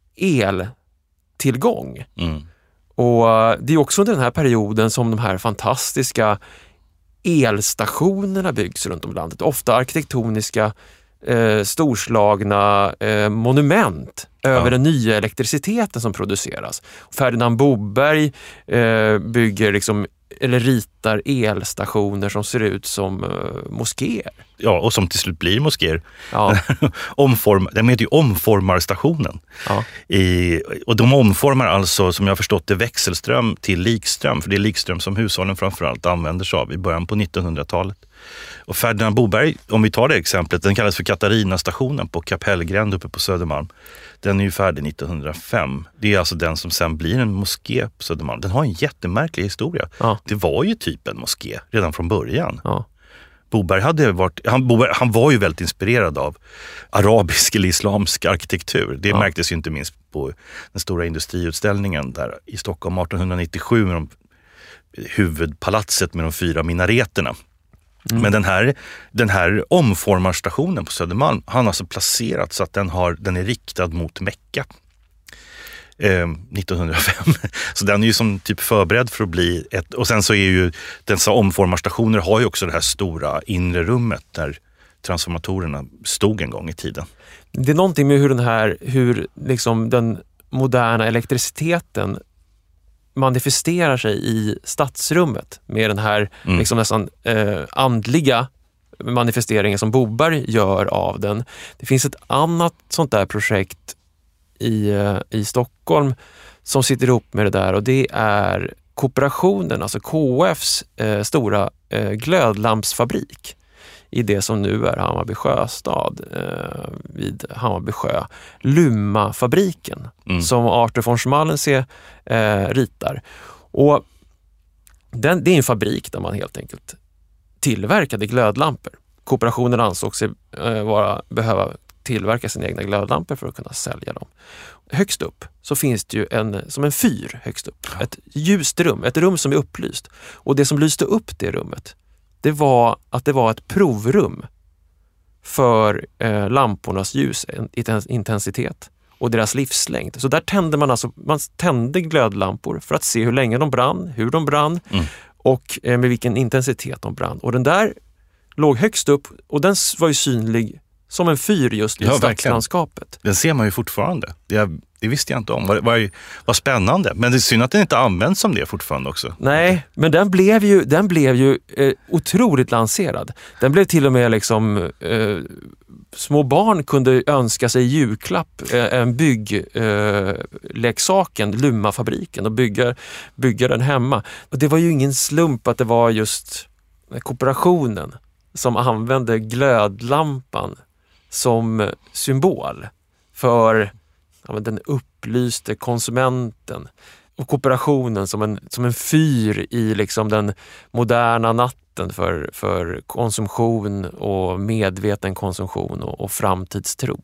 eltillgång. Mm. Och det är också under den här perioden som de här fantastiska elstationerna byggs runt om landet. Ofta arkitektoniska, eh, storslagna eh, monument över Ja. den nya elektriciteten som produceras. Ferdinand Boberg eh, bygger liksom, eller ritar elstationer som ser ut som eh, moskéer. Ja, och som till slut blir moskéer. Ja. Omform, den heter ju omformarstationen. Ja. I, och de omformar alltså, som jag har förstått det, växelström till likström. För det är likström som hushållen framförallt använder sig av i början på nittonhundratalet. Och Ferdinand Boberg, om vi tar det exemplet, den kallas för Katarinastationen på Kapellgränd uppe på Södermalm. Den är ju färdig nittonhundrafem. Det är alltså den som sen blir en moské på Södermalm. Den har en jättemärklig historia. Ja. Det var ju typ en moské redan från början. Ja. Boberg, hade varit, han, Boberg, han var ju väldigt inspirerad av arabisk eller islamsk arkitektur. Det Ja. märktes ju inte minst på den stora industriutställningen där i Stockholm artonhundranittiosju med de, huvudpalatset med de fyra minareterna. Mm. Men den här, den här omformarstationen på Södermalm har alltså placerat så att den, har, den är riktad mot Mecka. Eh, nittonhundrafem. Så den är ju som typ förberedd för att bli ett, och sen så är ju dessa omformarstationer har ju också det här stora inre rummet där transformatorerna stod en gång i tiden. Det är någonting med hur den här, hur liksom den moderna elektriciteten manifesterar sig i stadsrummet med den här Mm. liksom nästan eh, andliga manifesteringen som Boberg gör av den. Det finns ett annat sånt där projekt i, eh, i Stockholm som sitter ihop med det där, och det är kooperationen, alltså K F:s eh, stora eh, glödlampsfabrik i det som nu är Hammarby sjöstad eh, vid Hammarby sjö. Lumma-fabriken Mm. som Arthur von Schmalensee eh, ritar. Och den, det är en fabrik där man helt enkelt tillverkade glödlampor. Kooperationen ansåg sig eh, vara, behöva tillverka sina egna glödlampor för att kunna sälja dem. Högst upp så finns det ju en, som en fyr högst upp, Ja. ett ljust rum, ett rum som är upplyst. Och det som lyste upp det rummet, det var att det var ett provrum för eh, lampornas ljusintensitet och deras livslängd. Så där tände man alltså, man tände glödlampor för att se hur länge de brann, hur de brann Mm. och eh, med vilken intensitet de brann. Och den där låg högst upp och den var ju synlig som en fyr just i Ja, verkligen. stadslandskapet. Den ser man ju fortfarande. Det, det visste jag inte om. Vad var, var spännande. Men det är synd att den inte används som det fortfarande också. Nej, men den blev ju, den blev ju eh, otroligt lanserad. Den blev till och med liksom eh, små barn kunde önska sig julklapp, eh, en byggleksaken, eh, Lumma-fabriken, och bygga, bygga den hemma. Och det var ju ingen slump att det var just kooperationen som använde glödlampan som symbol för ja, men den upplyste konsumenten, och kooperationen som en, som en fyr i liksom den moderna natten för, för konsumtion och medveten konsumtion och, och framtidstro.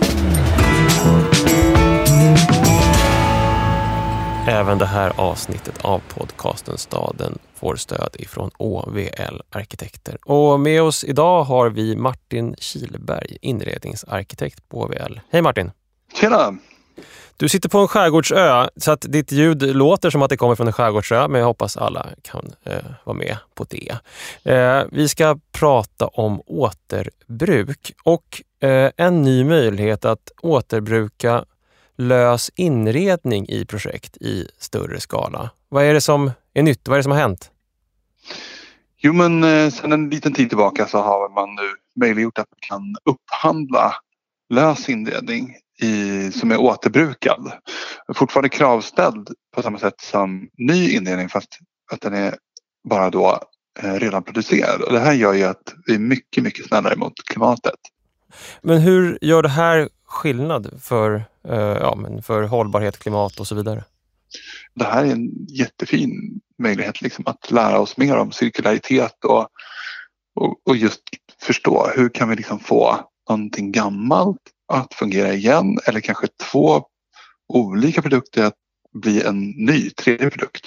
Även det här avsnittet av podcasten Staden får stöd ifrån Å V L Arkitekter. Och med oss idag har vi Martin Kihlberg, inredningsarkitekt på Å V L. Hej Martin! Tjena! Du sitter på en skärgårdsö, så att ditt ljud låter som att det kommer från en skärgårdsö, men jag hoppas alla kan eh, vara med på det. Eh, vi ska prata om återbruk och eh, en ny möjlighet att återbruka lös inredning i projekt i större skala. Vad är det som är nytt? Vad är det som har hänt? Jo, men eh, sedan en liten tid tillbaka så har man nu möjliggjort att man kan upphandla lös inredning i, som är återbrukad. Fortfarande kravställd på samma sätt som ny inredning, fast att den är bara då eh, redan producerad. Och det här gör ju att vi är mycket, mycket snällare mot klimatet. Men hur gör det här skillnad för, eh, ja, men för hållbarhet, klimat och så vidare? Det här är en jättefin möjlighet liksom, att lära oss mer om cirkularitet och, och, och just förstå hur kan vi liksom få någonting gammalt att fungera igen, eller kanske två olika produkter att bli en ny tredje produkt. Så att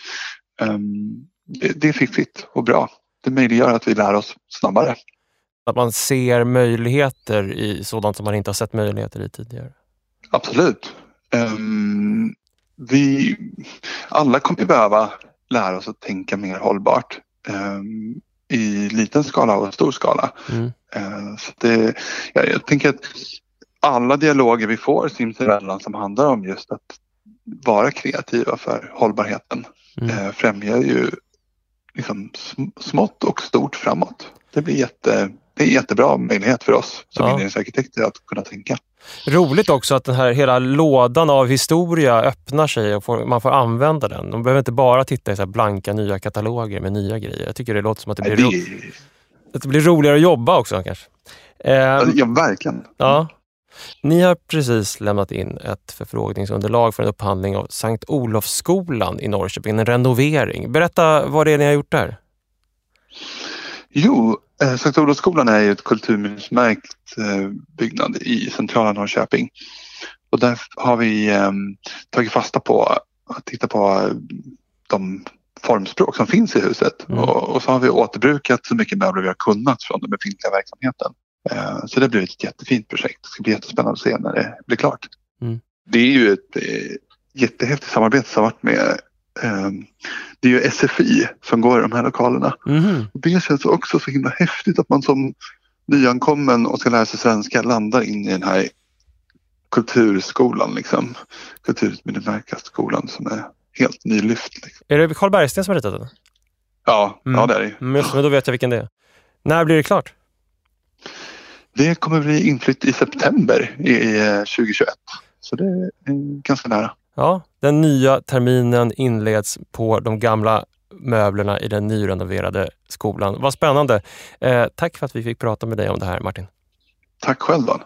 Um, det, det är fiffigt och bra. Det möjliggör att vi lär oss snabbare. Att man ser möjligheter i sådant som man inte har sett möjligheter i tidigare. Absolut. Um, vi alla kommer behöva lära oss att tänka mer hållbart. Um, I liten skala och stor skala. Mm. Uh, så det, jag, jag tänker att alla dialoger vi får sinsemellan som handlar om just att vara kreativa för hållbarheten mm. uh, främjar ju liksom smått och stort framåt. Det blir jätte, det är en jättebra möjlighet för oss som ja. inredningsarkitekter att kunna tänka. Roligt också att den här hela lådan av historia öppnar sig och får, man får använda den. De behöver inte bara titta i så här blanka nya kataloger med nya grejer. Jag tycker det låter som att det blir, ro- det... Att det blir roligare att jobba också kanske. Eh, ja, verkligen. Ja. Ni har precis lämnat in ett förfrågningsunderlag för en upphandling av Sankt Olofsskolan i Norrköping, en renovering. Berätta vad det är ni har gjort där. Jo, eh, Sankt Olofsskolan är ju ett kulturminnesmärkt eh, byggnad i centrala Norrköping. Och där har vi eh, tagit fasta på att titta på de formspråk som finns i huset. Mm. Och, och så har vi återbrukat så mycket möbler vi har kunnat från den befintliga verksamheten. Eh, så det har blivit ett jättefint projekt. Det ska bli jättespännande att se när det blir klart. Mm. Det är ju ett eh, jättehäftigt samarbete som har varit med. Um, det är ju S F I som går i de här lokalerna. Mm. Det känns också så himla häftigt att man som nyankommen och ska lära sig svenska landar in i den här kulturskolan liksom. Kulturminnesmärkarskolan som är helt nylyft. Liksom. Är det Carl Bergsten som har ritat den? Ja, mm. ja det är det. Men, men då vet jag vilken det är. När blir det klart? Det kommer bli inflytt i september i, i tjugohundratjugoett. Så det är ganska nära. Ja, den nya terminen inleds på de gamla möblerna i den nyrenoverade skolan. Vad spännande. Eh, tack för att vi fick prata med dig om det här, Martin. Tack själv, Dan.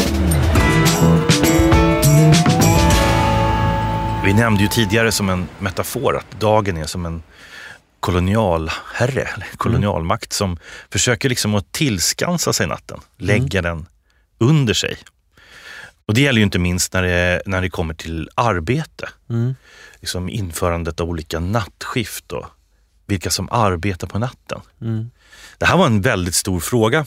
Vi nämnde ju tidigare som en metafor att dagen är som en kolonialherre, eller kolonialmakt som försöker liksom att tillskansa sig natten, lägga mm. den under sig. Och det gäller ju inte minst när det, när det kommer till arbete. Mm. Liksom införandet av olika nattskift och vilka som arbetar på natten. Mm. Det här var en väldigt stor fråga.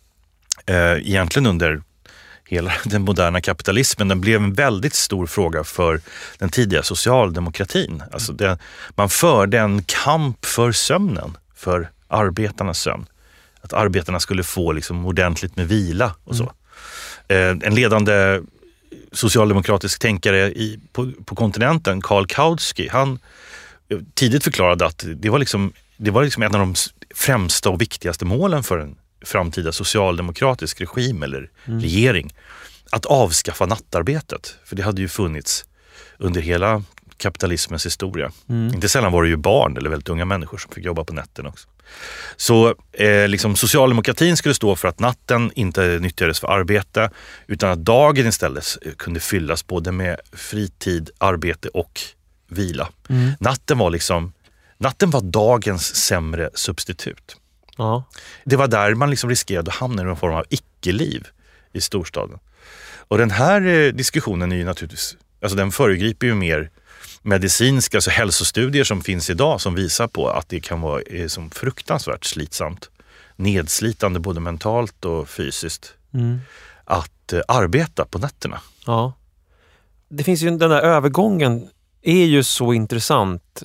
Eh, egentligen under hela den moderna kapitalismen. Den blev en väldigt stor fråga för den tidiga socialdemokratin. Alltså det, man förde en kamp för sömnen, för arbetarnas sömn. Att arbetarna skulle få liksom ordentligt med vila och så. Mm. En ledande socialdemokratisk tänkare i, på, på kontinenten, Karl Kautsky, han tidigt förklarade att det var, liksom, det var liksom en av de främsta och viktigaste målen för en framtida socialdemokratisk regim eller mm. regering. Att avskaffa nattarbetet. För det hade ju funnits under hela kapitalismens historia. Mm. Inte sällan var det ju barn eller väldigt unga människor som fick jobba på nätten också. Så eh, liksom socialdemokratin skulle stå för att natten inte nyttjades för arbete utan att dagen istället kunde fyllas både med fritid, arbete och vila. Mm. Natten var liksom natten var dagens sämre substitut. Ja. Det var där man liksom riskerade att hamna i någon form av icke-liv i storstaden. Och den här eh, diskussionen är ju naturligtvis, alltså den föregriper ju mer medicinska, alltså hälsostudier som finns idag som visar på att det kan vara är som fruktansvärt slitsamt, nedslitande både mentalt och fysiskt mm. att eh, arbeta på nätterna. Ja. Det finns ju den där övergången är ju så intressant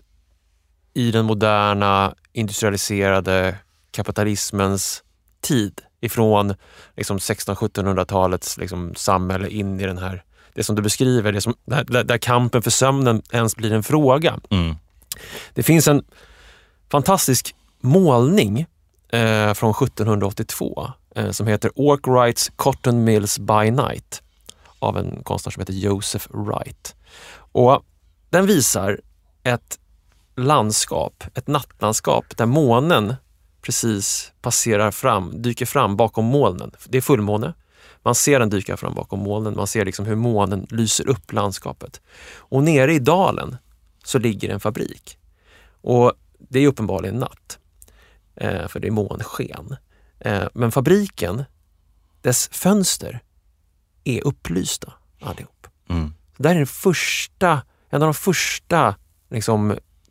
i den moderna industrialiserade kapitalismens tid ifrån liksom sexton-sjuttonhundratalets liksom samhälle in i den här det som du beskriver, det som, där, där kampen för sömnen ens blir en fråga. Mm. Det finns en fantastisk målning eh, från sjuttonhundraåttiotvå eh, som heter Arkwrights Cotton Mills by Night av en konstnär som heter Joseph Wright. Och den visar ett landskap, ett nattlandskap där månen precis passerar fram, dyker fram bakom molnen. Det är fullmåne. Man ser den dyka fram bakom molnen. Man ser liksom hur månen lyser upp landskapet. Och nere i dalen så ligger en fabrik. Och det är uppenbarligen natt. Eh, för det är månsken. Eh, men fabriken, dess fönster är upplysta allihop. Mm. Så där är den första, en av de första liksom,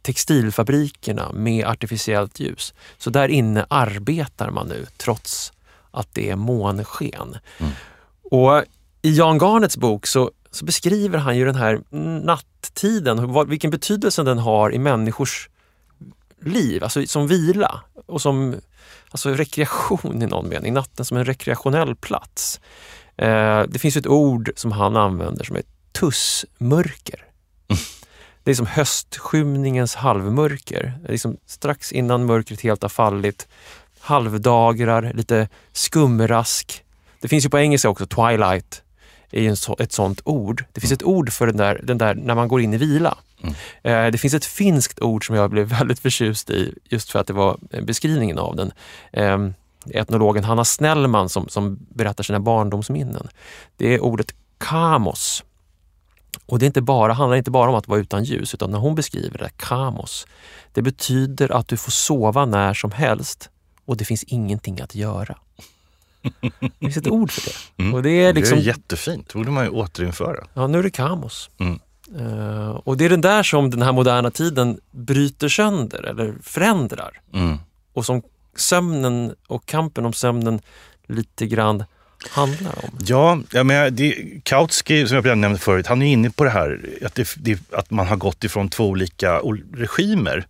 textilfabrikerna med artificiellt ljus. Så där inne arbetar man nu trots att det är månsken. Mm. Och i Jan Garnets bok så, så beskriver han ju den här nattiden, vad, vilken betydelse den har i människors liv, alltså som vila och som alltså rekreation i någon mening, natten som en rekreationell plats. Eh, det finns ett ord som han använder som är tussmörker. Mm. Det är som höstskymningens halvmörker. Det är liksom strax innan mörkret helt har fallit. Halvdagrar, lite skumrask. Det finns ju på engelska också, twilight är ju så, ett sånt ord. Det finns ett ord för den där, den där när man går in i vila. Mm. Eh, det finns ett finskt ord som jag blev väldigt förtjust i just för att det var beskrivningen av den. Eh, etnologen Hanna Snellman som, som berättar sina barndomsminnen. Det är ordet kamos. Och det är inte bara, handlar inte bara om att vara utan ljus, utan när hon beskriver det, kamos, det betyder att du får sova när som helst och det finns ingenting att göra. Det finns ett ord för det. Mm. Och det är liksom, det är jättefint, det borde man ju återinföra. Ja, nu är det kamos. Mm. Uh, och det är den där som den här moderna tiden bryter sönder eller förändrar. Mm. Och som sömnen och kampen om sömnen lite grann handlar om. Ja, ja men det, Kautsky, som jag redan nämnde förut, han är inne på det här att, det, det, att man har gått ifrån två olika regimer.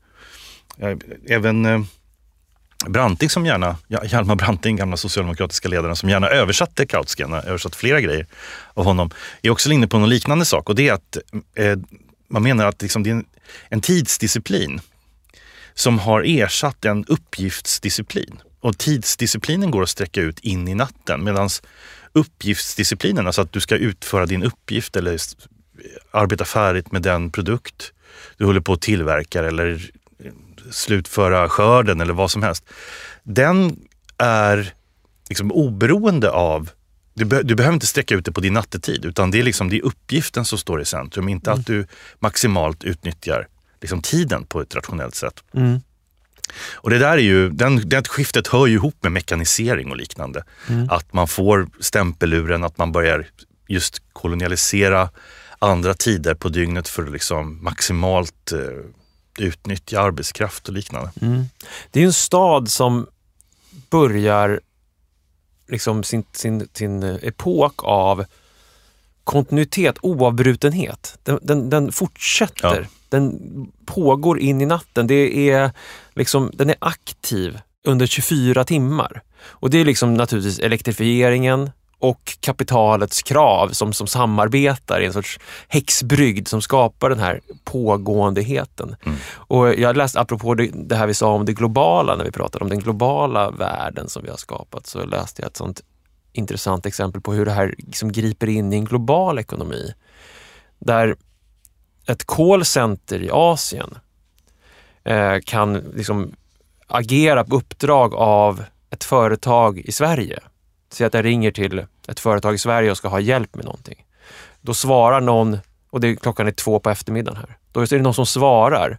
Även eh, Branting som gärna, Hjalmar Branting, gamla socialdemokratiska ledaren, som gärna översatte Kautsky, han har översatt flera grejer av honom, är också inne på någon liknande sak, och det är att eh, man menar att liksom, det är en, en tidsdisciplin som har ersatt en uppgiftsdisciplin. Och tidsdisciplinen går att sträcka ut in i natten, medan uppgiftsdisciplinen, alltså att du ska utföra din uppgift eller arbeta färdigt med den produkt du håller på att tillverka eller slutföra skörden eller vad som helst, den är liksom oberoende av, du, be, du behöver inte sträcka ut det på din nattetid, utan det är liksom det är uppgiften som står i centrum, inte mm. att du maximalt utnyttjar liksom tiden på ett rationellt sätt. Mm. Och det där är ju, den, det skiftet hör ju ihop med mekanisering och liknande. Mm. Att man får stämpeluren, att man börjar just kolonialisera andra tider på dygnet för att liksom maximalt eh, utnyttja arbetskraft och liknande. Mm. Det är ju en stad som börjar liksom sin, sin, sin epok av kontinuitet, oavbrutenhet. Den, den, den fortsätter. Ja. Den pågår in i natten. Det är liksom, den är aktiv under tjugofyra timmar. Och det är liksom naturligtvis elektrifieringen och kapitalets krav som, som samarbetar i en sorts häxbrygd som skapar den här pågåendeheten. Mm. Och jag läste, apropå det, det här vi sa om det globala, när vi pratade om den globala världen som vi har skapat, så läste jag ett sånt intressant exempel på hur det här liksom griper in i en global ekonomi. Där ett callcenter i Asien eh, kan liksom agera på uppdrag av ett företag i Sverige. Så att jag ringer till ett företag i Sverige och ska ha hjälp med någonting. Då svarar någon, och det är, klockan är två på eftermiddagen här. Då är det någon som svarar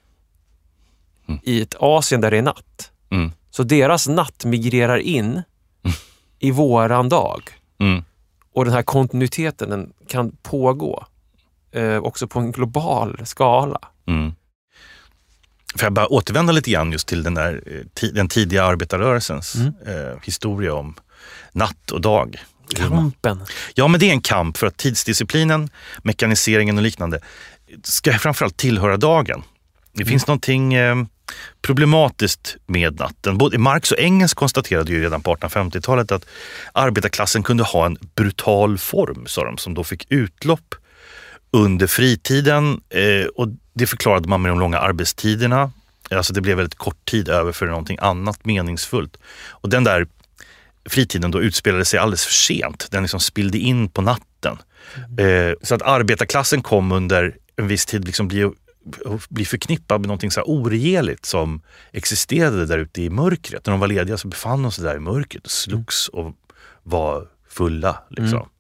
mm. i ett Asien där det är natt. Mm. Så deras natt migrerar in mm. i våran dag. Mm. Och den här kontinuiteten, den kan pågå eh, också på en global skala. Mm. För jag bara återvända lite grann just till den där den tidiga arbetarrörelsens mm. eh, historia om natt och dag. Kampen. Ja, men det är en kamp för att tidsdisciplinen, mekaniseringen och liknande ska framförallt tillhöra dagen. Det mm. finns någonting eh, problematiskt med natten. Både Marx och Engels konstaterade ju redan på artonhundrafemtiotalet att arbetarklassen kunde ha en brutal form, sa de, som då fick utlopp under fritiden, eh, och det förklarade man med de långa arbetstiderna. Alltså det blev väldigt kort tid över för någonting annat meningsfullt. Och den där fritiden då utspelade sig alldeles för sent. Den liksom spillde in på natten. Mm. Eh, så att arbetarklassen kom under en viss tid liksom bli, bli förknippad med någonting så här oregerligt som existerade där ute i mörkret. När de var lediga så befann de sig där i mörkret och slogs och var fulla liksom. Mm.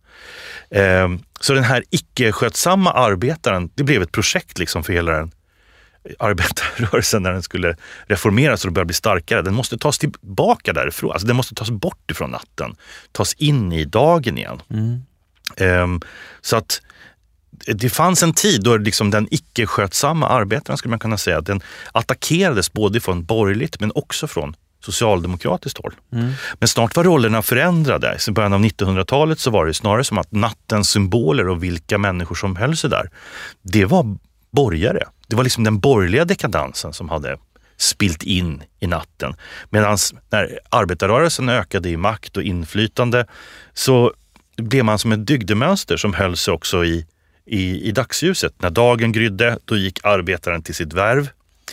Så den här icke-skötsamma arbetaren, det blev ett projekt liksom för hela den arbetarrörelsen när den skulle reformeras och börja bli starkare. Den måste tas tillbaka därifrån. Alltså den måste tas bort ifrån natten. Tas in i dagen igen. Mm. Så att det fanns en tid då liksom den icke-skötsamma arbetaren, skulle man kunna säga, den attackerades både från borgerligt men också från socialdemokratiskt håll. Mm. Men snart var rollerna förändrade. I början av nittonhundratalet så var det snarare som att nattens symboler och vilka människor som höll sig där, det var borgare. Det var liksom den borgerliga dekadansen som hade spilt in i natten. Medan när arbetarrörelsen ökade i makt och inflytande så blev man som ett dygdemönster som höll sig också i, i, i dagsljuset. När dagen grydde, då gick arbetaren till sitt värv.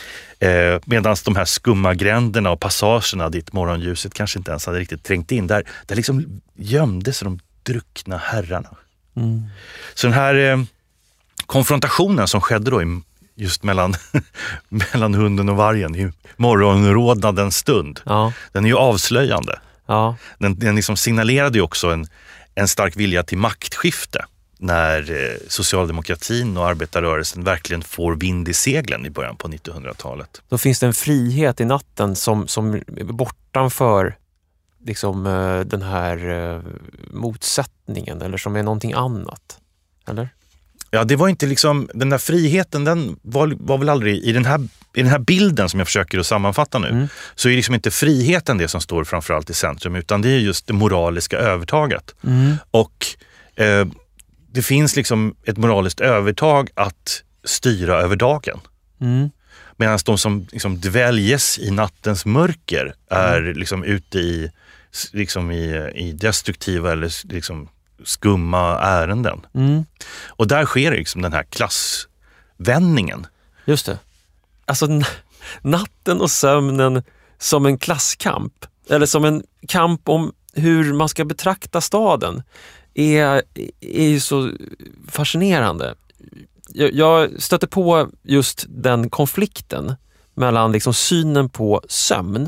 Eh, Medan de här skumma gränderna och passagerna dit morgonljuset kanske inte ens hade riktigt trängt in, där, där liksom gömde sig de druckna herrarna. Mm. Så den här eh, konfrontationen som skedde då i, just mellan, mellan hunden och vargen i morgonrodnadens stund, ja. Den är ju avslöjande. Ja. Den, den liksom signalerade ju också en, en stark vilja till maktskifte när eh, socialdemokratin och arbetarrörelsen verkligen får vind i seglen i början på nittonhundratalet. Då finns det en frihet i natten som, som är bortanför liksom, eh, den här eh, motsättningen, eller som är någonting annat, eller? Ja, det var inte liksom, den där friheten, den var, var väl aldrig, i den här, i den här bilden som jag försöker att sammanfatta nu, mm. så är liksom inte friheten det som står framförallt i centrum, utan det är just det moraliska övertaget. Mm. Och eh, det finns liksom ett moraliskt övertag att styra över dagen. Mm. Medan de som liksom dväljes i nattens mörker är mm. liksom ute i, liksom i, i destruktiva eller liksom skumma ärenden. Mm. Och där sker liksom den här klassvändningen. Just det. Alltså n- natten och sömnen som en klasskamp. Eller som en kamp om hur man ska betrakta staden. Är, är ju så fascinerande. Jag, jag stötte på just den konflikten mellan liksom synen på sömn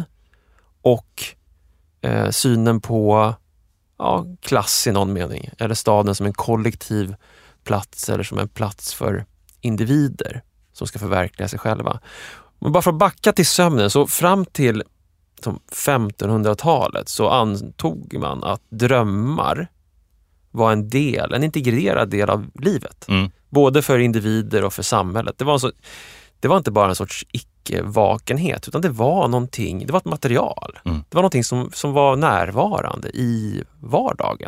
och eh, synen på ja, klass i någon mening. Eller staden som en kollektiv plats eller som en plats för individer som ska förverkliga sig själva. Men bara för att backa till sömnen, så fram till som femtonhundratalet så antog man att drömmar var en del, en integrerad del av livet. Mm. Både för individer och för samhället. Det var, så, det var inte bara en sorts icke-vakenhet, utan det var någonting, det var ett material. Mm. Det var någonting som, som var närvarande i vardagen.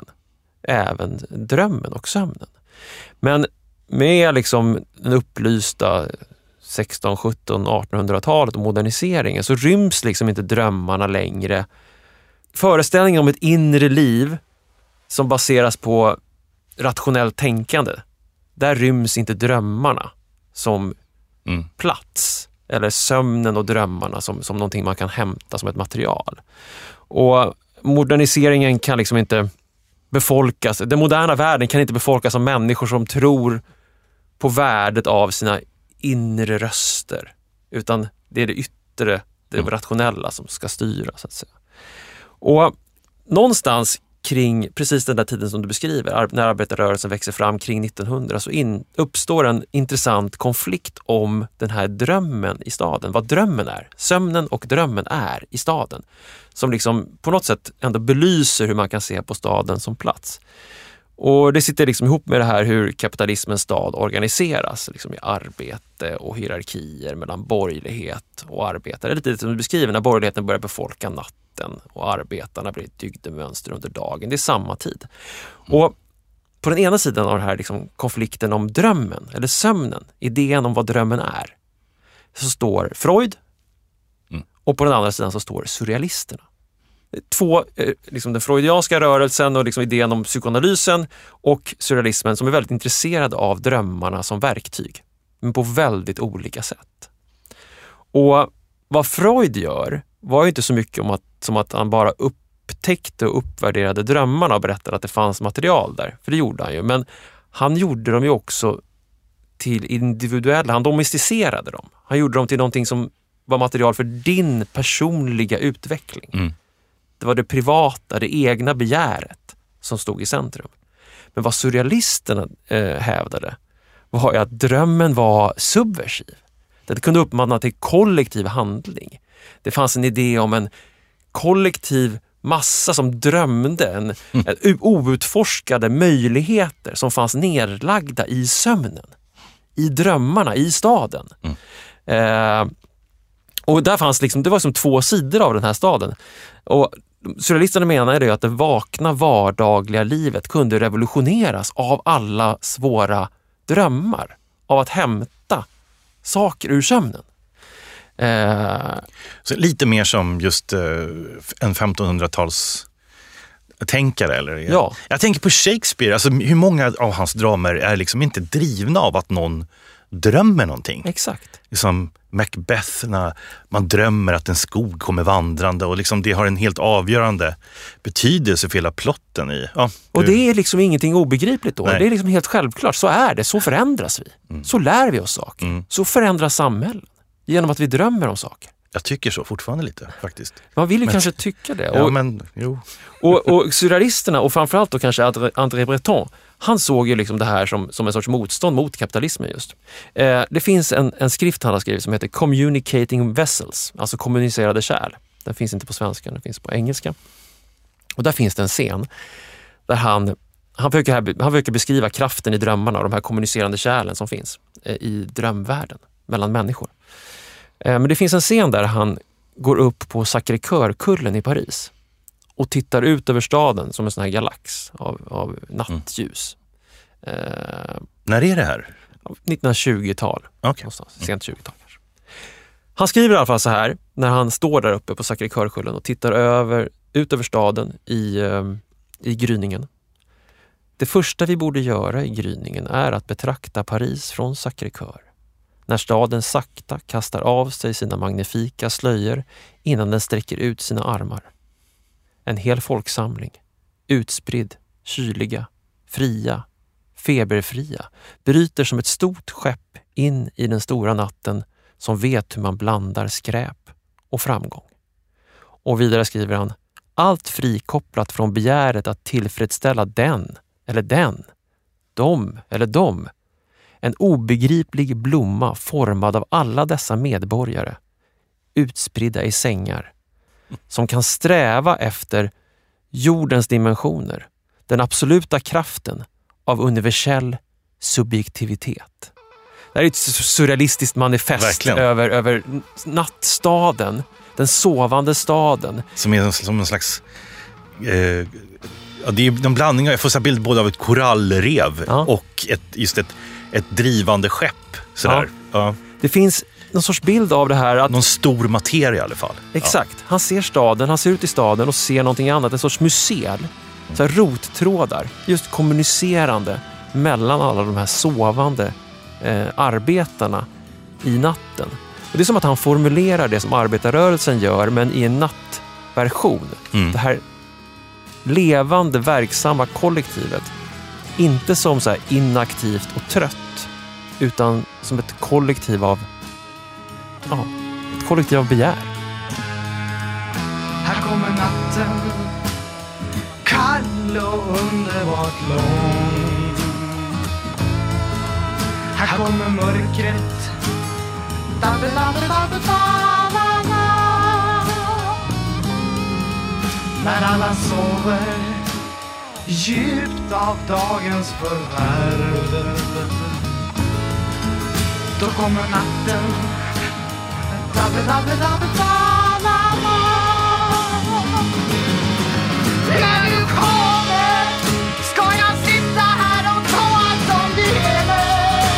Även drömmen och sömnen. Men med liksom den upplysta sexton-, sjutton-, artonhundratalet och moderniseringen så ryms liksom inte drömmarna längre. Föreställningen om ett inre liv som baseras på rationellt tänkande, där ryms inte drömmarna som mm. plats, eller sömnen och drömmarna som, som någonting man kan hämta som ett material. Och moderniseringen kan liksom inte befolkas, den moderna världen kan inte befolkas av människor som tror på värdet av sina inre röster, utan det är det yttre, det mm. rationella som ska styra, så att säga. Och någonstans kring precis den där tiden som du beskriver, när arbetarrörelsen växer fram kring nittonhundra, så in, uppstår en intressant konflikt om den här drömmen i staden. Vad drömmen är, sömnen och drömmen är i staden. Som liksom på något sätt ändå belyser hur man kan se på staden som plats. Och det sitter liksom ihop med det här hur kapitalismens stad organiseras, liksom i arbete och hierarkier mellan borgerlighet och arbetare. Det är lite som du beskriver, när borgerligheten börjar befolka natten och arbetarna blir ett dygdemönster under dagen. Det är samma tid. Och på den ena sidan av den här liksom konflikten om drömmen eller sömnen, idén om vad drömmen är, så står Freud, och på den andra sidan så står surrealisterna. Två, liksom den freudianska rörelsen och liksom idén om psykoanalysen och surrealismen som är väldigt intresserade av drömmarna som verktyg, men på väldigt olika sätt. Och vad Freud gör var ju inte så mycket om att, som att han bara upptäckte och uppvärderade drömmarna och berättade att det fanns material där, för det gjorde han ju, men han gjorde dem ju också till individuella, han domesticerade dem. Han gjorde dem till någonting som var material för din personliga utveckling. Mm. Det var det privata, det egna begäret som stod i centrum. Men vad surrealisterna eh, hävdade var ju att drömmen var subversiv. Det kunde uppmana till kollektiv handling. Det fanns en idé om en kollektiv massa som drömde, en, en outforskade möjligheter som fanns nedlagda i sömnen, i drömmarna, i staden. Mm. Eh, och där fanns liksom, det var som två sidor av den här staden. Och surrealisterna menar ju att det vakna vardagliga livet kunde revolutioneras av alla svåra drömmar, av att hämta saker ur sömnen. Eh, Så lite mer som just eh, en femtonhundratals tänkare eller? Ja. Jag tänker på Shakespeare, alltså hur många av hans dramer är liksom inte drivna av att någon drömmer någonting. Exakt. Som Macbeth, när man drömmer att en skog kommer vandrande och liksom det har en helt avgörande betydelse för hela plotten i. Ja, och det är liksom ingenting obegripligt då. Nej. Det är liksom helt självklart. Så är det. Så förändras vi. Mm. Så lär vi oss saker. Mm. Så förändras samhällen. Genom att vi drömmer om saker. Jag tycker så fortfarande lite faktiskt. Man vill ju men, kanske tycka det. Ja, och, men jo. och, och surrealisterna och framförallt då kanske André Breton, han såg ju liksom det här som, som en sorts motstånd mot kapitalismen just. Eh, det finns en, en skrift han har skrivit som heter Communicating Vessels, alltså kommunicerade kärl. Den finns inte på svenska, den finns på engelska. Och där finns det en scen där han, han, försöker, han försöker beskriva kraften i drömmarna och de här kommunicerande kärlen som finns eh, i drömvärlden mellan människor. Eh, men det finns en scen där han går upp på Sacré-Cœur-kullen i Paris och tittar ut över staden som en sån här galax av, av nattljus. Mm. Eh, När är det här? nittonhundratjugotal. Okay. Någonstans, sent tjugotal kanske. Han skriver i alla fall så här när han står där uppe på Sacré-Cœur-kullen och tittar över, ut över staden i, eh, i gryningen. Det första vi borde göra i gryningen är att betrakta Paris från Sacré-Cœur. När staden sakta kastar av sig sina magnifika slöjor innan den sträcker ut sina armar. En hel folksamling, utspridd, kyliga, fria, feberfria, bryter som ett stort skepp in i den stora natten som vet hur man blandar skräp och framgång. Och vidare skriver han, allt frikopplat från begäret att tillfredsställa den eller den, dem eller dem. En obegriplig blomma formad av alla dessa medborgare, utspridda i sängar, som kan sträva efter jordens dimensioner, den absoluta kraften av universell subjektivitet. Det här är ett surrealistiskt manifest över, över nattstaden, den sovande staden. Som är som en slags... Eh, ja, det är en blandning, jag får så bild både av ett korallrev ja. och ett, just ett, ett drivande skepp. Sådär. Ja. Ja. Det finns någon sorts bild av det här. Att, någon stor materia i alla fall. Exakt. Ja. Han ser staden, han ser ut i staden och ser någonting annat. En sorts museal. Så här rottrådar. Just kommunicerande mellan alla de här sovande eh, arbetarna i natten. Och det är som att han formulerar det som arbetarrörelsen gör, men i en nattversion. Mm. Det här levande, verksamma kollektivet. Inte som så här inaktivt och trött, utan som ett kollektiv av ja, ett kollektiv av begär. Här kommer natten, kall och underbart lång. Här kommer mörkret, dabbe, dabbe, dabbe, dabbe, när alla sover djupt av dagens förvärv. Då kommer natten, dabbe, dabbe, dabbe, dabbe. När du kommer ska jag sitta här och ta allt som du lever.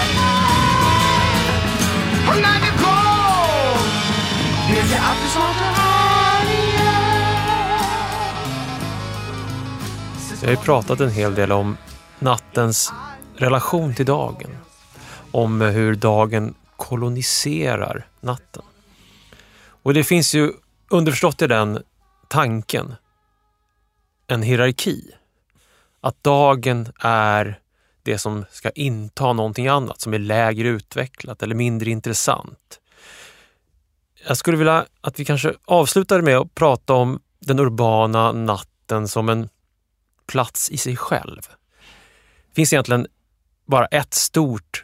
Och när du går vet jag att du snart är här igen. Jag har ju pratat en hel del om nattens relation till dagen. Om hur dagen koloniserar natten. Och det finns ju underförstått i den tanken en hierarki. Att dagen är det som ska inta någonting annat som är lägre utvecklat eller mindre intressant. Jag skulle vilja att vi kanske avslutar med att prata om den urbana natten som en plats i sig själv. Det finns egentligen bara ett stort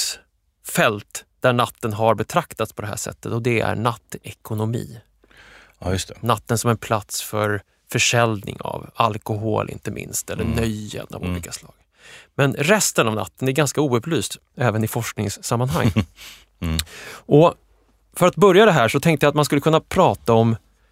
forskningsfält där natten har betraktats på det här sättet, och det är nattekonomi. Ja, just det. Natten som en plats för försäljning av alkohol inte minst, eller mm. nöjen av mm. olika slag. Men resten av natten är ganska oupplyst, även i forskningssammanhang. mm. Och för att börja det här så tänkte jag att man skulle kunna prata om,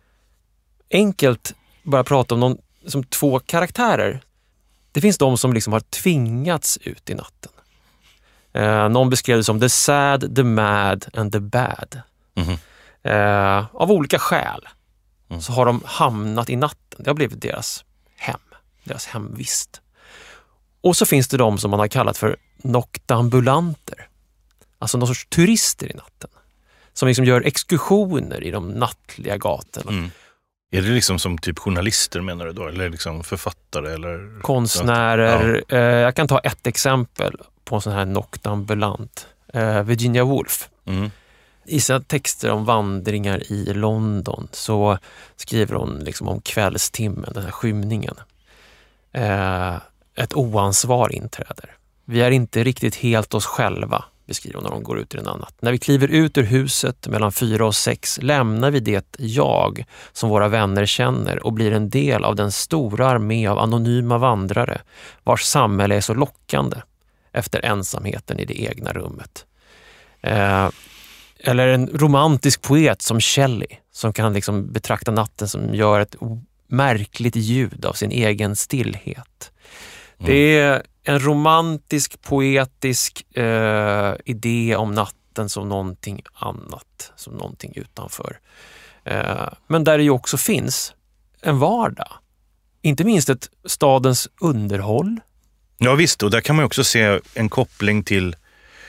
enkelt bara prata om någon, som två karaktärer. Det finns de som liksom har tvingats ut i natten. Eh, någon beskrev det som the sad, the mad and the bad. Mm. Eh, av olika skäl mm. så har de hamnat i natten. Det har blivit deras hem, deras hemvist. Och så finns det de som man har kallat för noktambulanter. Alltså någon sorts turister i natten. Som liksom gör exkursioner i de nattliga gatorna. Mm. Är det liksom som typ journalister menar du då? Eller liksom författare? Eller konstnärer. Ja. Eh, jag kan ta ett exempel på en sån här noktambulant. Eh, Virginia Woolf. Mm. I sina texter om vandringar i London så skriver hon liksom om kvällstimmen, den här skymningen. Eh, ett oansvar inträder. Vi är inte riktigt helt oss själva, beskriver hon när de går ut i en annat. När vi kliver ut ur huset mellan fyra och sex lämnar vi det jag som våra vänner känner och blir en del av den stora armé av anonyma vandrare vars samhälle är så lockande efter ensamheten i det egna rummet. Eh, eller en romantisk poet som Shelley som kan liksom betrakta natten som gör ett märkligt ljud av sin egen stillhet. Mm. Det är en romantisk, poetisk eh, idé om natten som någonting annat, som någonting utanför. Eh, men där det ju också finns en vardag. Inte minst ett stadens underhåll. Ja visst, och där kan man också se en koppling till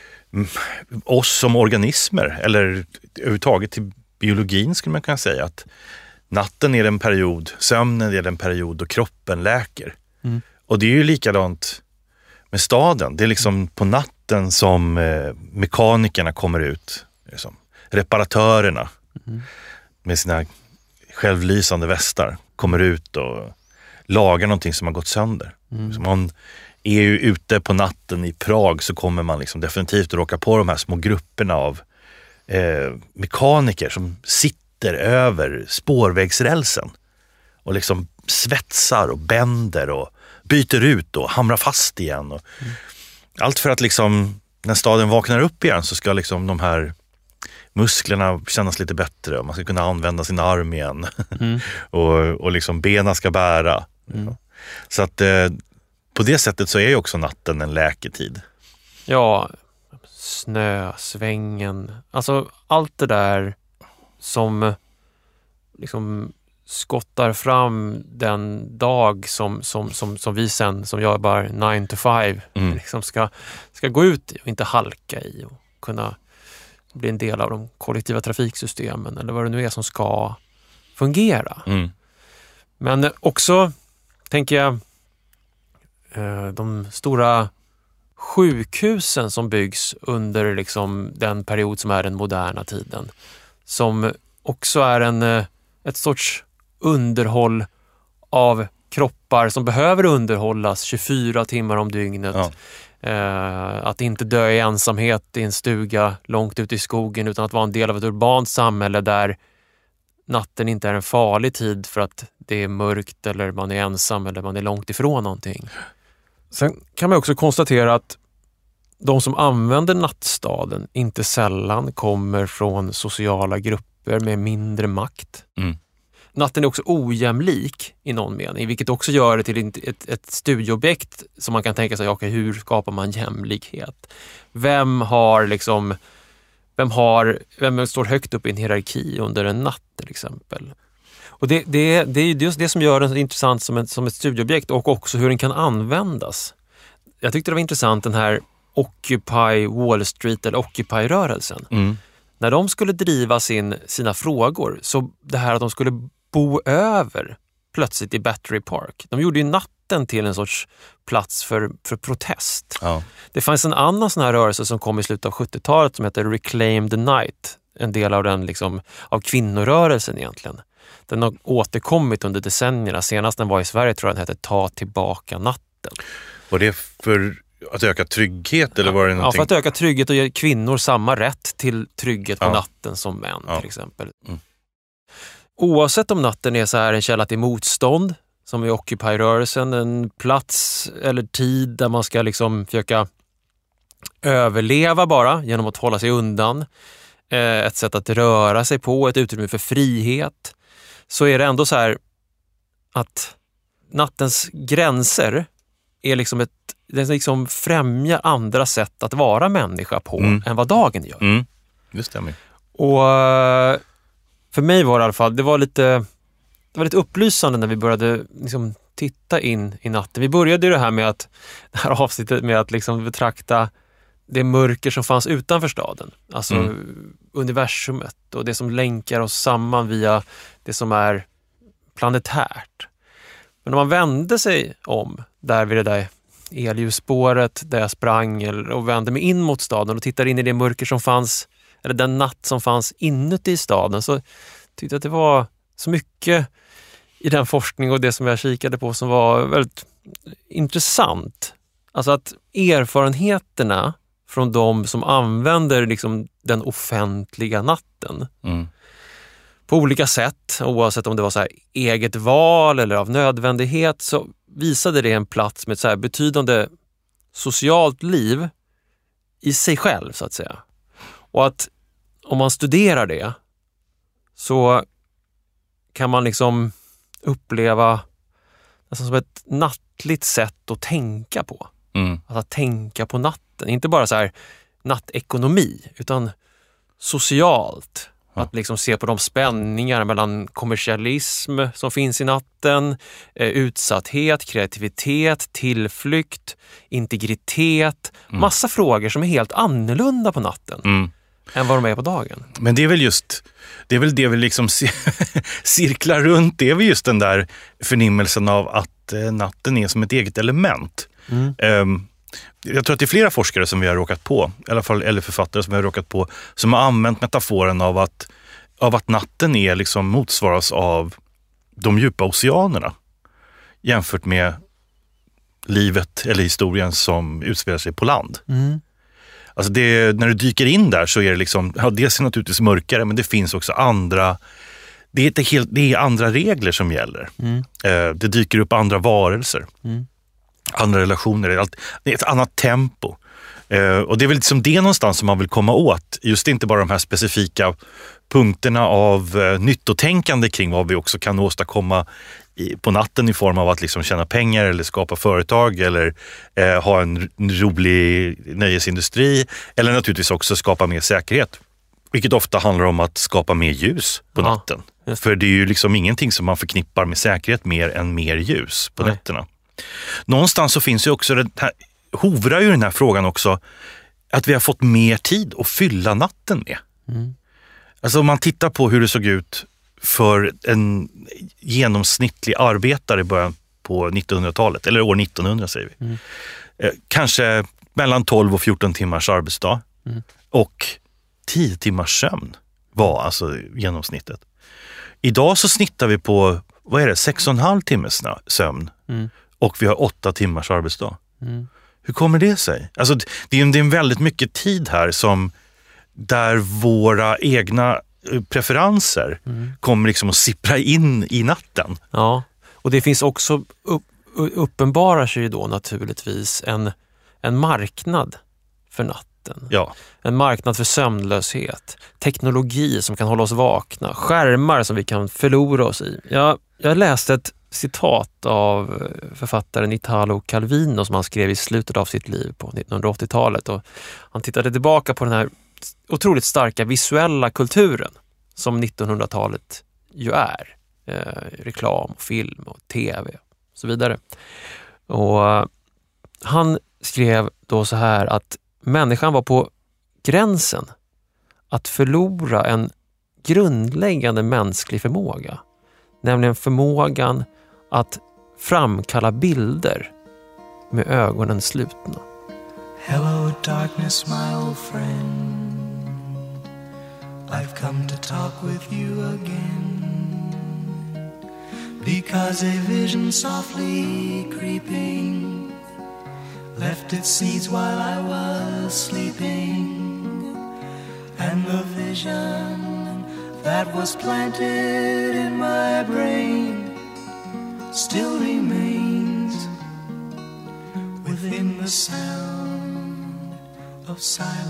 oss som organismer, eller överhuvudtaget till biologin skulle man kunna säga. Att natten är den period, sömnen är den period då kroppen läker. Mm. Och det är ju likadant med staden. Det är liksom på natten som eh, mekanikerna kommer ut. Liksom. Reparatörerna mm. med sina självlysande västar kommer ut och lagar någonting som har gått sönder. Mm. Så man är ju ute på natten i Prag så kommer man liksom definitivt råka på de här små grupperna av eh, mekaniker som sitter över spårvägsrälsen och liksom svetsar och bänder och byter ut och hamrar fast igen. Och mm. allt för att liksom när staden vaknar upp igen så ska liksom de här musklerna kännas lite bättre och man ska kunna använda sin arm igen. Mm. och, och liksom benen ska bära. Mm. Så att eh, på det sättet så är ju också natten en läketid. Ja, snö, svängen. Alltså allt det där som liksom skottar fram den dag som, som, som, som vi sen, som jobbar nine to five, mm. liksom ska, ska gå ut i och inte halka i och kunna bli en del av de kollektiva trafiksystemen eller vad det nu är som ska fungera. Mm. Men också, tänker jag, de stora sjukhusen som byggs under liksom den period som är den moderna tiden, som också är en, ett sorts underhåll av kroppar som behöver underhållas tjugofyra timmar om dygnet. Ja. Eh, att inte dö i ensamhet i en stuga långt ute i skogen utan att vara en del av ett urbant samhälle där natten inte är en farlig tid för att det är mörkt eller man är ensam eller man är långt ifrån någonting. Sen kan man också konstatera att de som använder nattstaden inte sällan kommer från sociala grupper med mindre makt. Mm. Natten är också ojämlik i någon mening, vilket också gör det till ett, ett studieobjekt som man kan tänka sig, okay, hur skapar man jämlikhet? Vem har liksom, vem har, vem står högt upp i en hierarki under en natt till exempel? Och det, det, det är ju just det som gör den intressant som ett, som ett studieobjekt och också hur den kan användas. Jag tyckte det var intressant den här Occupy Wall Street eller Occupy-rörelsen. Mm. När de skulle driva sin, sina frågor, så det här att de skulle bo över plötsligt i Battery Park. De gjorde ju natten till en sorts plats för, för protest. Ja. Det fanns en annan sån här rörelse som kom i slutet av sjuttiotalet som heter Reclaim the Night. En del av den liksom, av kvinnorörelsen egentligen. Den har återkommit under decennierna. Senast den var i Sverige tror jag den hette Ta tillbaka natten. Var det för att öka trygghet eller var det någonting? Ja, för att öka trygghet och ge kvinnor samma rätt till trygghet på ja. natten som män ja. till exempel. Mm. oavsett om natten är så här en källa till motstånd, som i Occupy-rörelsen, en plats eller tid där man ska liksom försöka överleva bara genom att hålla sig undan, ett sätt att röra sig på, ett utrymme för frihet, så är det ändå så här att nattens gränser är liksom ett, det liksom främjar andra sätt att vara människa på mm. än vad dagen gör. Mm. Det stämmer. Och för mig var det i alla fall, det var lite, det var lite upplysande när vi började liksom titta in i natten. Vi började ju det här med att, det här avsnittet med att liksom betrakta det mörker som fanns utanför staden. Alltså mm. universumet och det som länkar oss samman via det som är planetärt. Men om man vände sig om där vid det där elljusspåret där jag sprang och vände mig in mot staden och tittade in i det mörker som fanns, eller den natt som fanns inuti staden, så tyckte jag att det var så mycket i den forskning och det som jag kikade på som var väldigt intressant. Alltså att erfarenheterna från de som använder liksom den offentliga natten mm. på olika sätt, oavsett om det var så här eget val eller av nödvändighet, så visade det en plats med ett så här betydande socialt liv i sig själv, så att säga. Och att om man studerar det så kan man liksom uppleva nästan som ett nattligt sätt att tänka på. Mm. Att tänka på natten. Inte bara så här nattekonomi, utan socialt. Ja. Att liksom se på de spänningar mellan kommersialism som finns i natten, eh, utsatthet, kreativitet, tillflykt, integritet. Mm. Massa frågor som är helt annorlunda på natten. Mm. än vad de är på dagen. Men det är väl just, det är väl det vi liksom cirklar runt, det är väl just den där förnimmelsen av att eh, natten är som ett eget element. Mm. Um, jag tror att det är flera forskare som vi har råkat på, i alla fall, eller författare som vi har råkat på, som har använt metaforen av att, av att natten är liksom motsvaras av de djupa oceanerna jämfört med livet eller historien som utspelar sig på land. Mm. Alltså det, när du dyker in där så är det liksom, ja, det är naturligtvis mörkare, men det finns också andra, det är, inte helt, det är andra regler som gäller. Mm. Eh, det dyker upp andra varelser, mm. andra relationer, det är ett annat tempo. Eh, och det är väl liksom det någonstans som man vill komma åt, just inte bara de här specifika punkterna av eh, nyttotänkande kring vad vi också kan åstadkomma i, på natten i form av att liksom tjäna pengar eller skapa företag eller eh, ha en rolig nöjesindustri, eller naturligtvis också skapa mer säkerhet, vilket ofta handlar om att skapa mer ljus på ja, natten. För det är ju liksom ingenting som man förknippar med säkerhet mer än mer ljus på Nej. nätterna. Någonstans så finns ju också den här, hovrar ju den här frågan också, att vi har fått mer tid att fylla natten med. Mm. Alltså om man tittar på hur det såg ut för en genomsnittlig arbetare i början på nittonhundratalet, eller år nittonhundra säger vi. Mm. Eh, kanske mellan tolv och fjorton timmars arbetsdag. Mm. Och tio timmars sömn var alltså genomsnittet. Idag så snittar vi på, vad är det, sex och en halv timmes sömn. Mm. Och vi har åtta timmars arbetsdag. Mm. Hur kommer det sig? Alltså det är, det är en väldigt mycket tid här som där våra egna preferenser mm. kommer liksom att sippra in i natten. Ja, och det finns också upp, uppenbarar sig ju då naturligtvis en, en marknad för natten. Ja. En marknad för sömnlöshet, teknologi som kan hålla oss vakna, skärmar som vi kan förlora oss i. Jag, jag läste ett citat av författaren Italo Calvino som han skrev i slutet av sitt liv på nittonhundraåttiotalet, och han tittade tillbaka på den här otroligt starka visuella kulturen som nittonhundratalet ju är. Eh, reklam, och film och tv och så vidare. Och uh, han skrev då så här att människan var på gränsen att förlora en grundläggande mänsklig förmåga. Nämligen förmågan att framkalla bilder med ögonen slutna. Hello darkness my old friend, I've come to talk with you again, because a vision softly creeping left its seeds while I was sleeping, and the vision that was planted in my brain still remains within the sound of silence.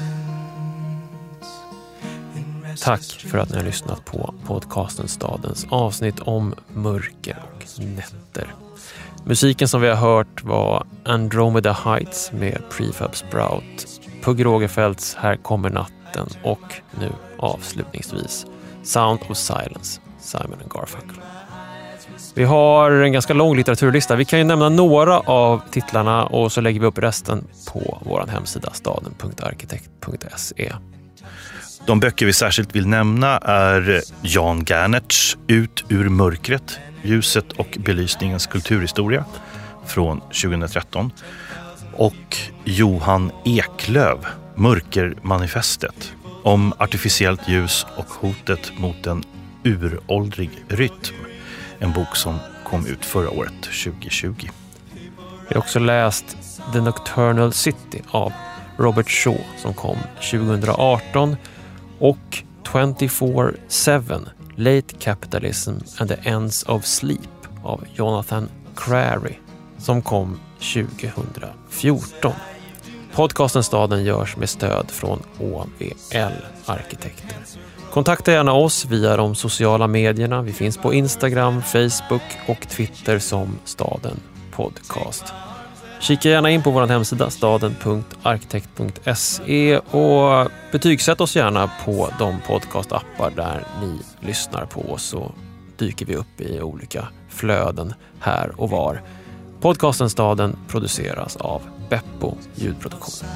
Tack för att ni har lyssnat på podcasten Stadens avsnitt om mörker och nätter. Musiken som vi har hört var Andromeda Heights med Prefab Sprout, Pugh Rogefeldts Här kommer natten och nu avslutningsvis Sound of Silence, Simon and Garfunkel. Vi har en ganska lång litteraturlista. Vi kan ju nämna några av titlarna och så lägger vi upp resten på vår hemsida staden punkt arkitekt punkt se. De böcker vi särskilt vill nämna är Jan Gernerts Ut ur mörkret, ljuset och belysningens kulturhistoria från tjugohundratretton och Johan Eklöf, Mörkermanifestet, om artificiellt ljus och hotet mot en uråldrig rytm. En bok som kom ut förra året, tjugohundratjugo. Vi har också läst The Nocturnal City av Robert Shaw som kom tjugohundraarton och tjugofyra sju Late Capitalism and the Ends of Sleep av Jonathan Crary som kom tjugohundrafjorton. Podcasten Staden görs med stöd från Å V L Arkitekter. Kontakta gärna oss via de sociala medierna. Vi finns på Instagram, Facebook och Twitter som Staden Podcast. Kika gärna in på vår hemsida staden punkt arkitekt punkt se och betygsätt oss gärna på de podcastappar där ni lyssnar på oss, så dyker vi upp i olika flöden här och var. Podcasten Staden produceras av Beppo ljudproduktion.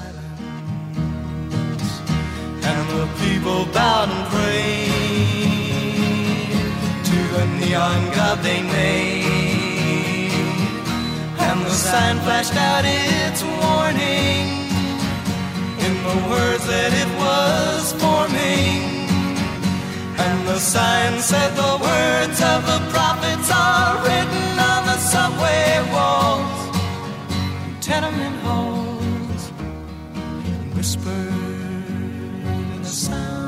And the people bowed and prayed to the neon god they made, and the sign flashed out its warning in the words that it was forming, and the sign said the words of the prophets are written on the subway walls, tenement halls, whispered in the sound